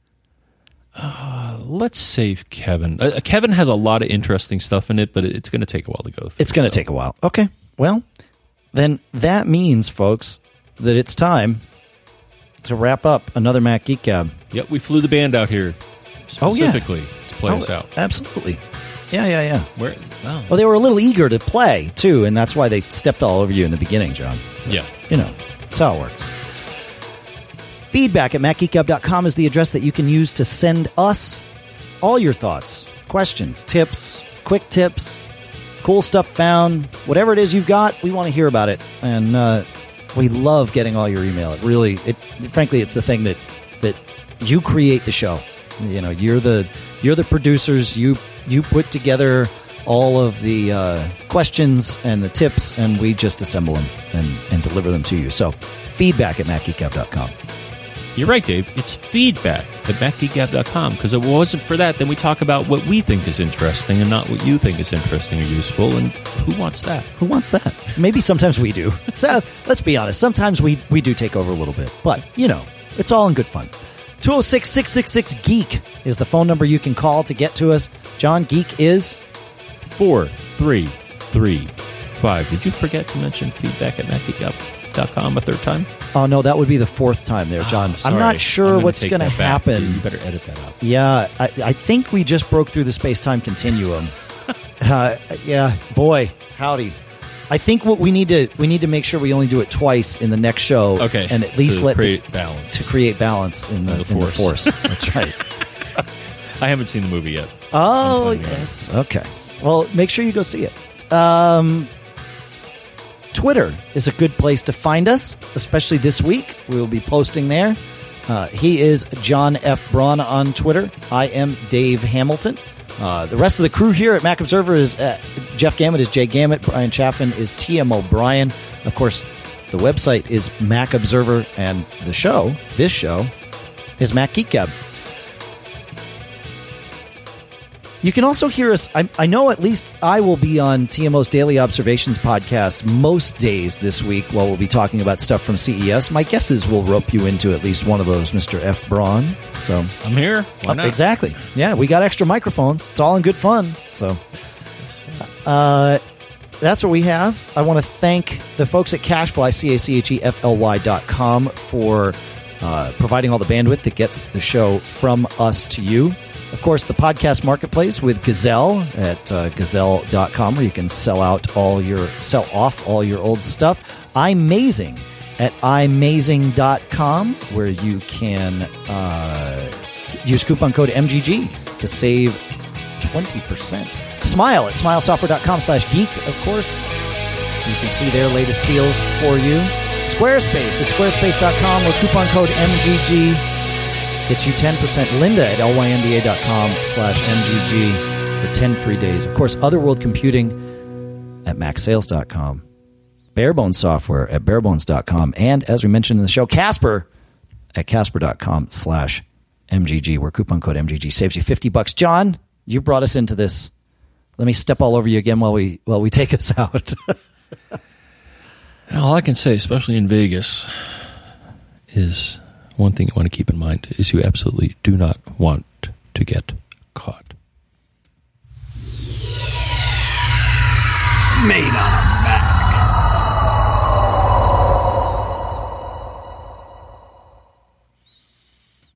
Uh, let's save Kevin. Uh, Kevin has a lot of interesting stuff in it, but it's going to take a while to go through. It's going to so. take a while. Okay. Well, then that means, folks, that it's time to wrap up another Mac Geek Gab. Yep, we flew the band out here specifically oh, yeah. to play oh, us out. Absolutely. Yeah, yeah, yeah. Where? Oh. Well, they were a little eager to play, too, and that's why they stepped all over you in the beginning, John. Yeah. You know, that's how it works. Feedback at mac geek gab dot com is the address that you can use to send us all your thoughts, questions, tips, quick tips, cool stuff found, whatever it is you've got, we want to hear about it. And uh, we love getting all your email. It really, it frankly, it's the thing that that you create the show. You know, you're the you're the producers. You you put together all of the uh, questions and the tips, and we just assemble them and, and deliver them to you. So, feedback at mac geek gab dot com. You're right, Dave. It's feedback at mac geek gab dot com, because if it wasn't for that, then we talk about what we think is interesting and not what you think is interesting or useful, and who wants that? Who wants that? Maybe sometimes we do. So, let's be honest. Sometimes we, we do take over a little bit. But, you know, it's all in good fun. two oh six, six six six, geek is the phone number you can call to get to us. John, geek is? four three three five. Did you forget to mention feedback at mac geek gab dot com a third time? Oh, no, that would be the fourth time there, John. Oh, I'm not sure I'm what's going to happen. You better edit that out. Yeah, I, I think we just broke through the space-time continuum. uh, yeah, boy, howdy. I think what we need to we need to make sure we only do it twice in the next show. Okay, and at least to let create the, balance to create balance in the, in the in the force. force. That's right. I haven't seen the movie yet. Oh yes, okay. Well, make sure you go see it. Um, Twitter is a good place to find us, especially this week. We will be posting there. Uh, he is John F. Braun on Twitter. I am Dave Hamilton. Uh, the rest of the crew here at Mac Observer is uh, Jeff Gamet is Jay Gamet. Brian Chaffin is T M O'Brien. Of course, the website is Mac Observer, and the show, this show, is Mac Geek Gab. You can also hear us. I, I know at least I will be on T M O's Daily Observations podcast most days this week while we'll be talking about stuff from C E S. My guess is we'll rope you into at least one of those, Mister F. Braun. So I'm here. Why not? Exactly. Yeah, we got extra microphones. It's all in good fun. So uh, that's what we have. I want to thank the folks at Cachefly, C A C H E F L Y dot com, for uh, providing all the bandwidth that gets the show from us to you. Of course, the podcast marketplace with Gazelle at uh, gazelle dot com, where you can sell out all your sell off all your old stuff. iMazing at imazing dot com, where you can uh, use coupon code M G G to save twenty percent. Smile at smilesoftware dot com slash geek, of course. You can see their latest deals for you. Squarespace at squarespace dot com, where coupon code M G G gets you ten percent. Linda at lynda dot com slash M G G for ten free days. Of course, Otherworld Computing at mac sales dot com. Barebones Software at barebones dot com. And as we mentioned in the show, Casper at casper dot com slash M G G, where coupon code M G G saves you fifty bucks. John, you brought us into this. Let me step all over you again while we while we take us out. All I can say, especially in Vegas, is one thing you want to keep in mind is you absolutely do not want to get caught. Made on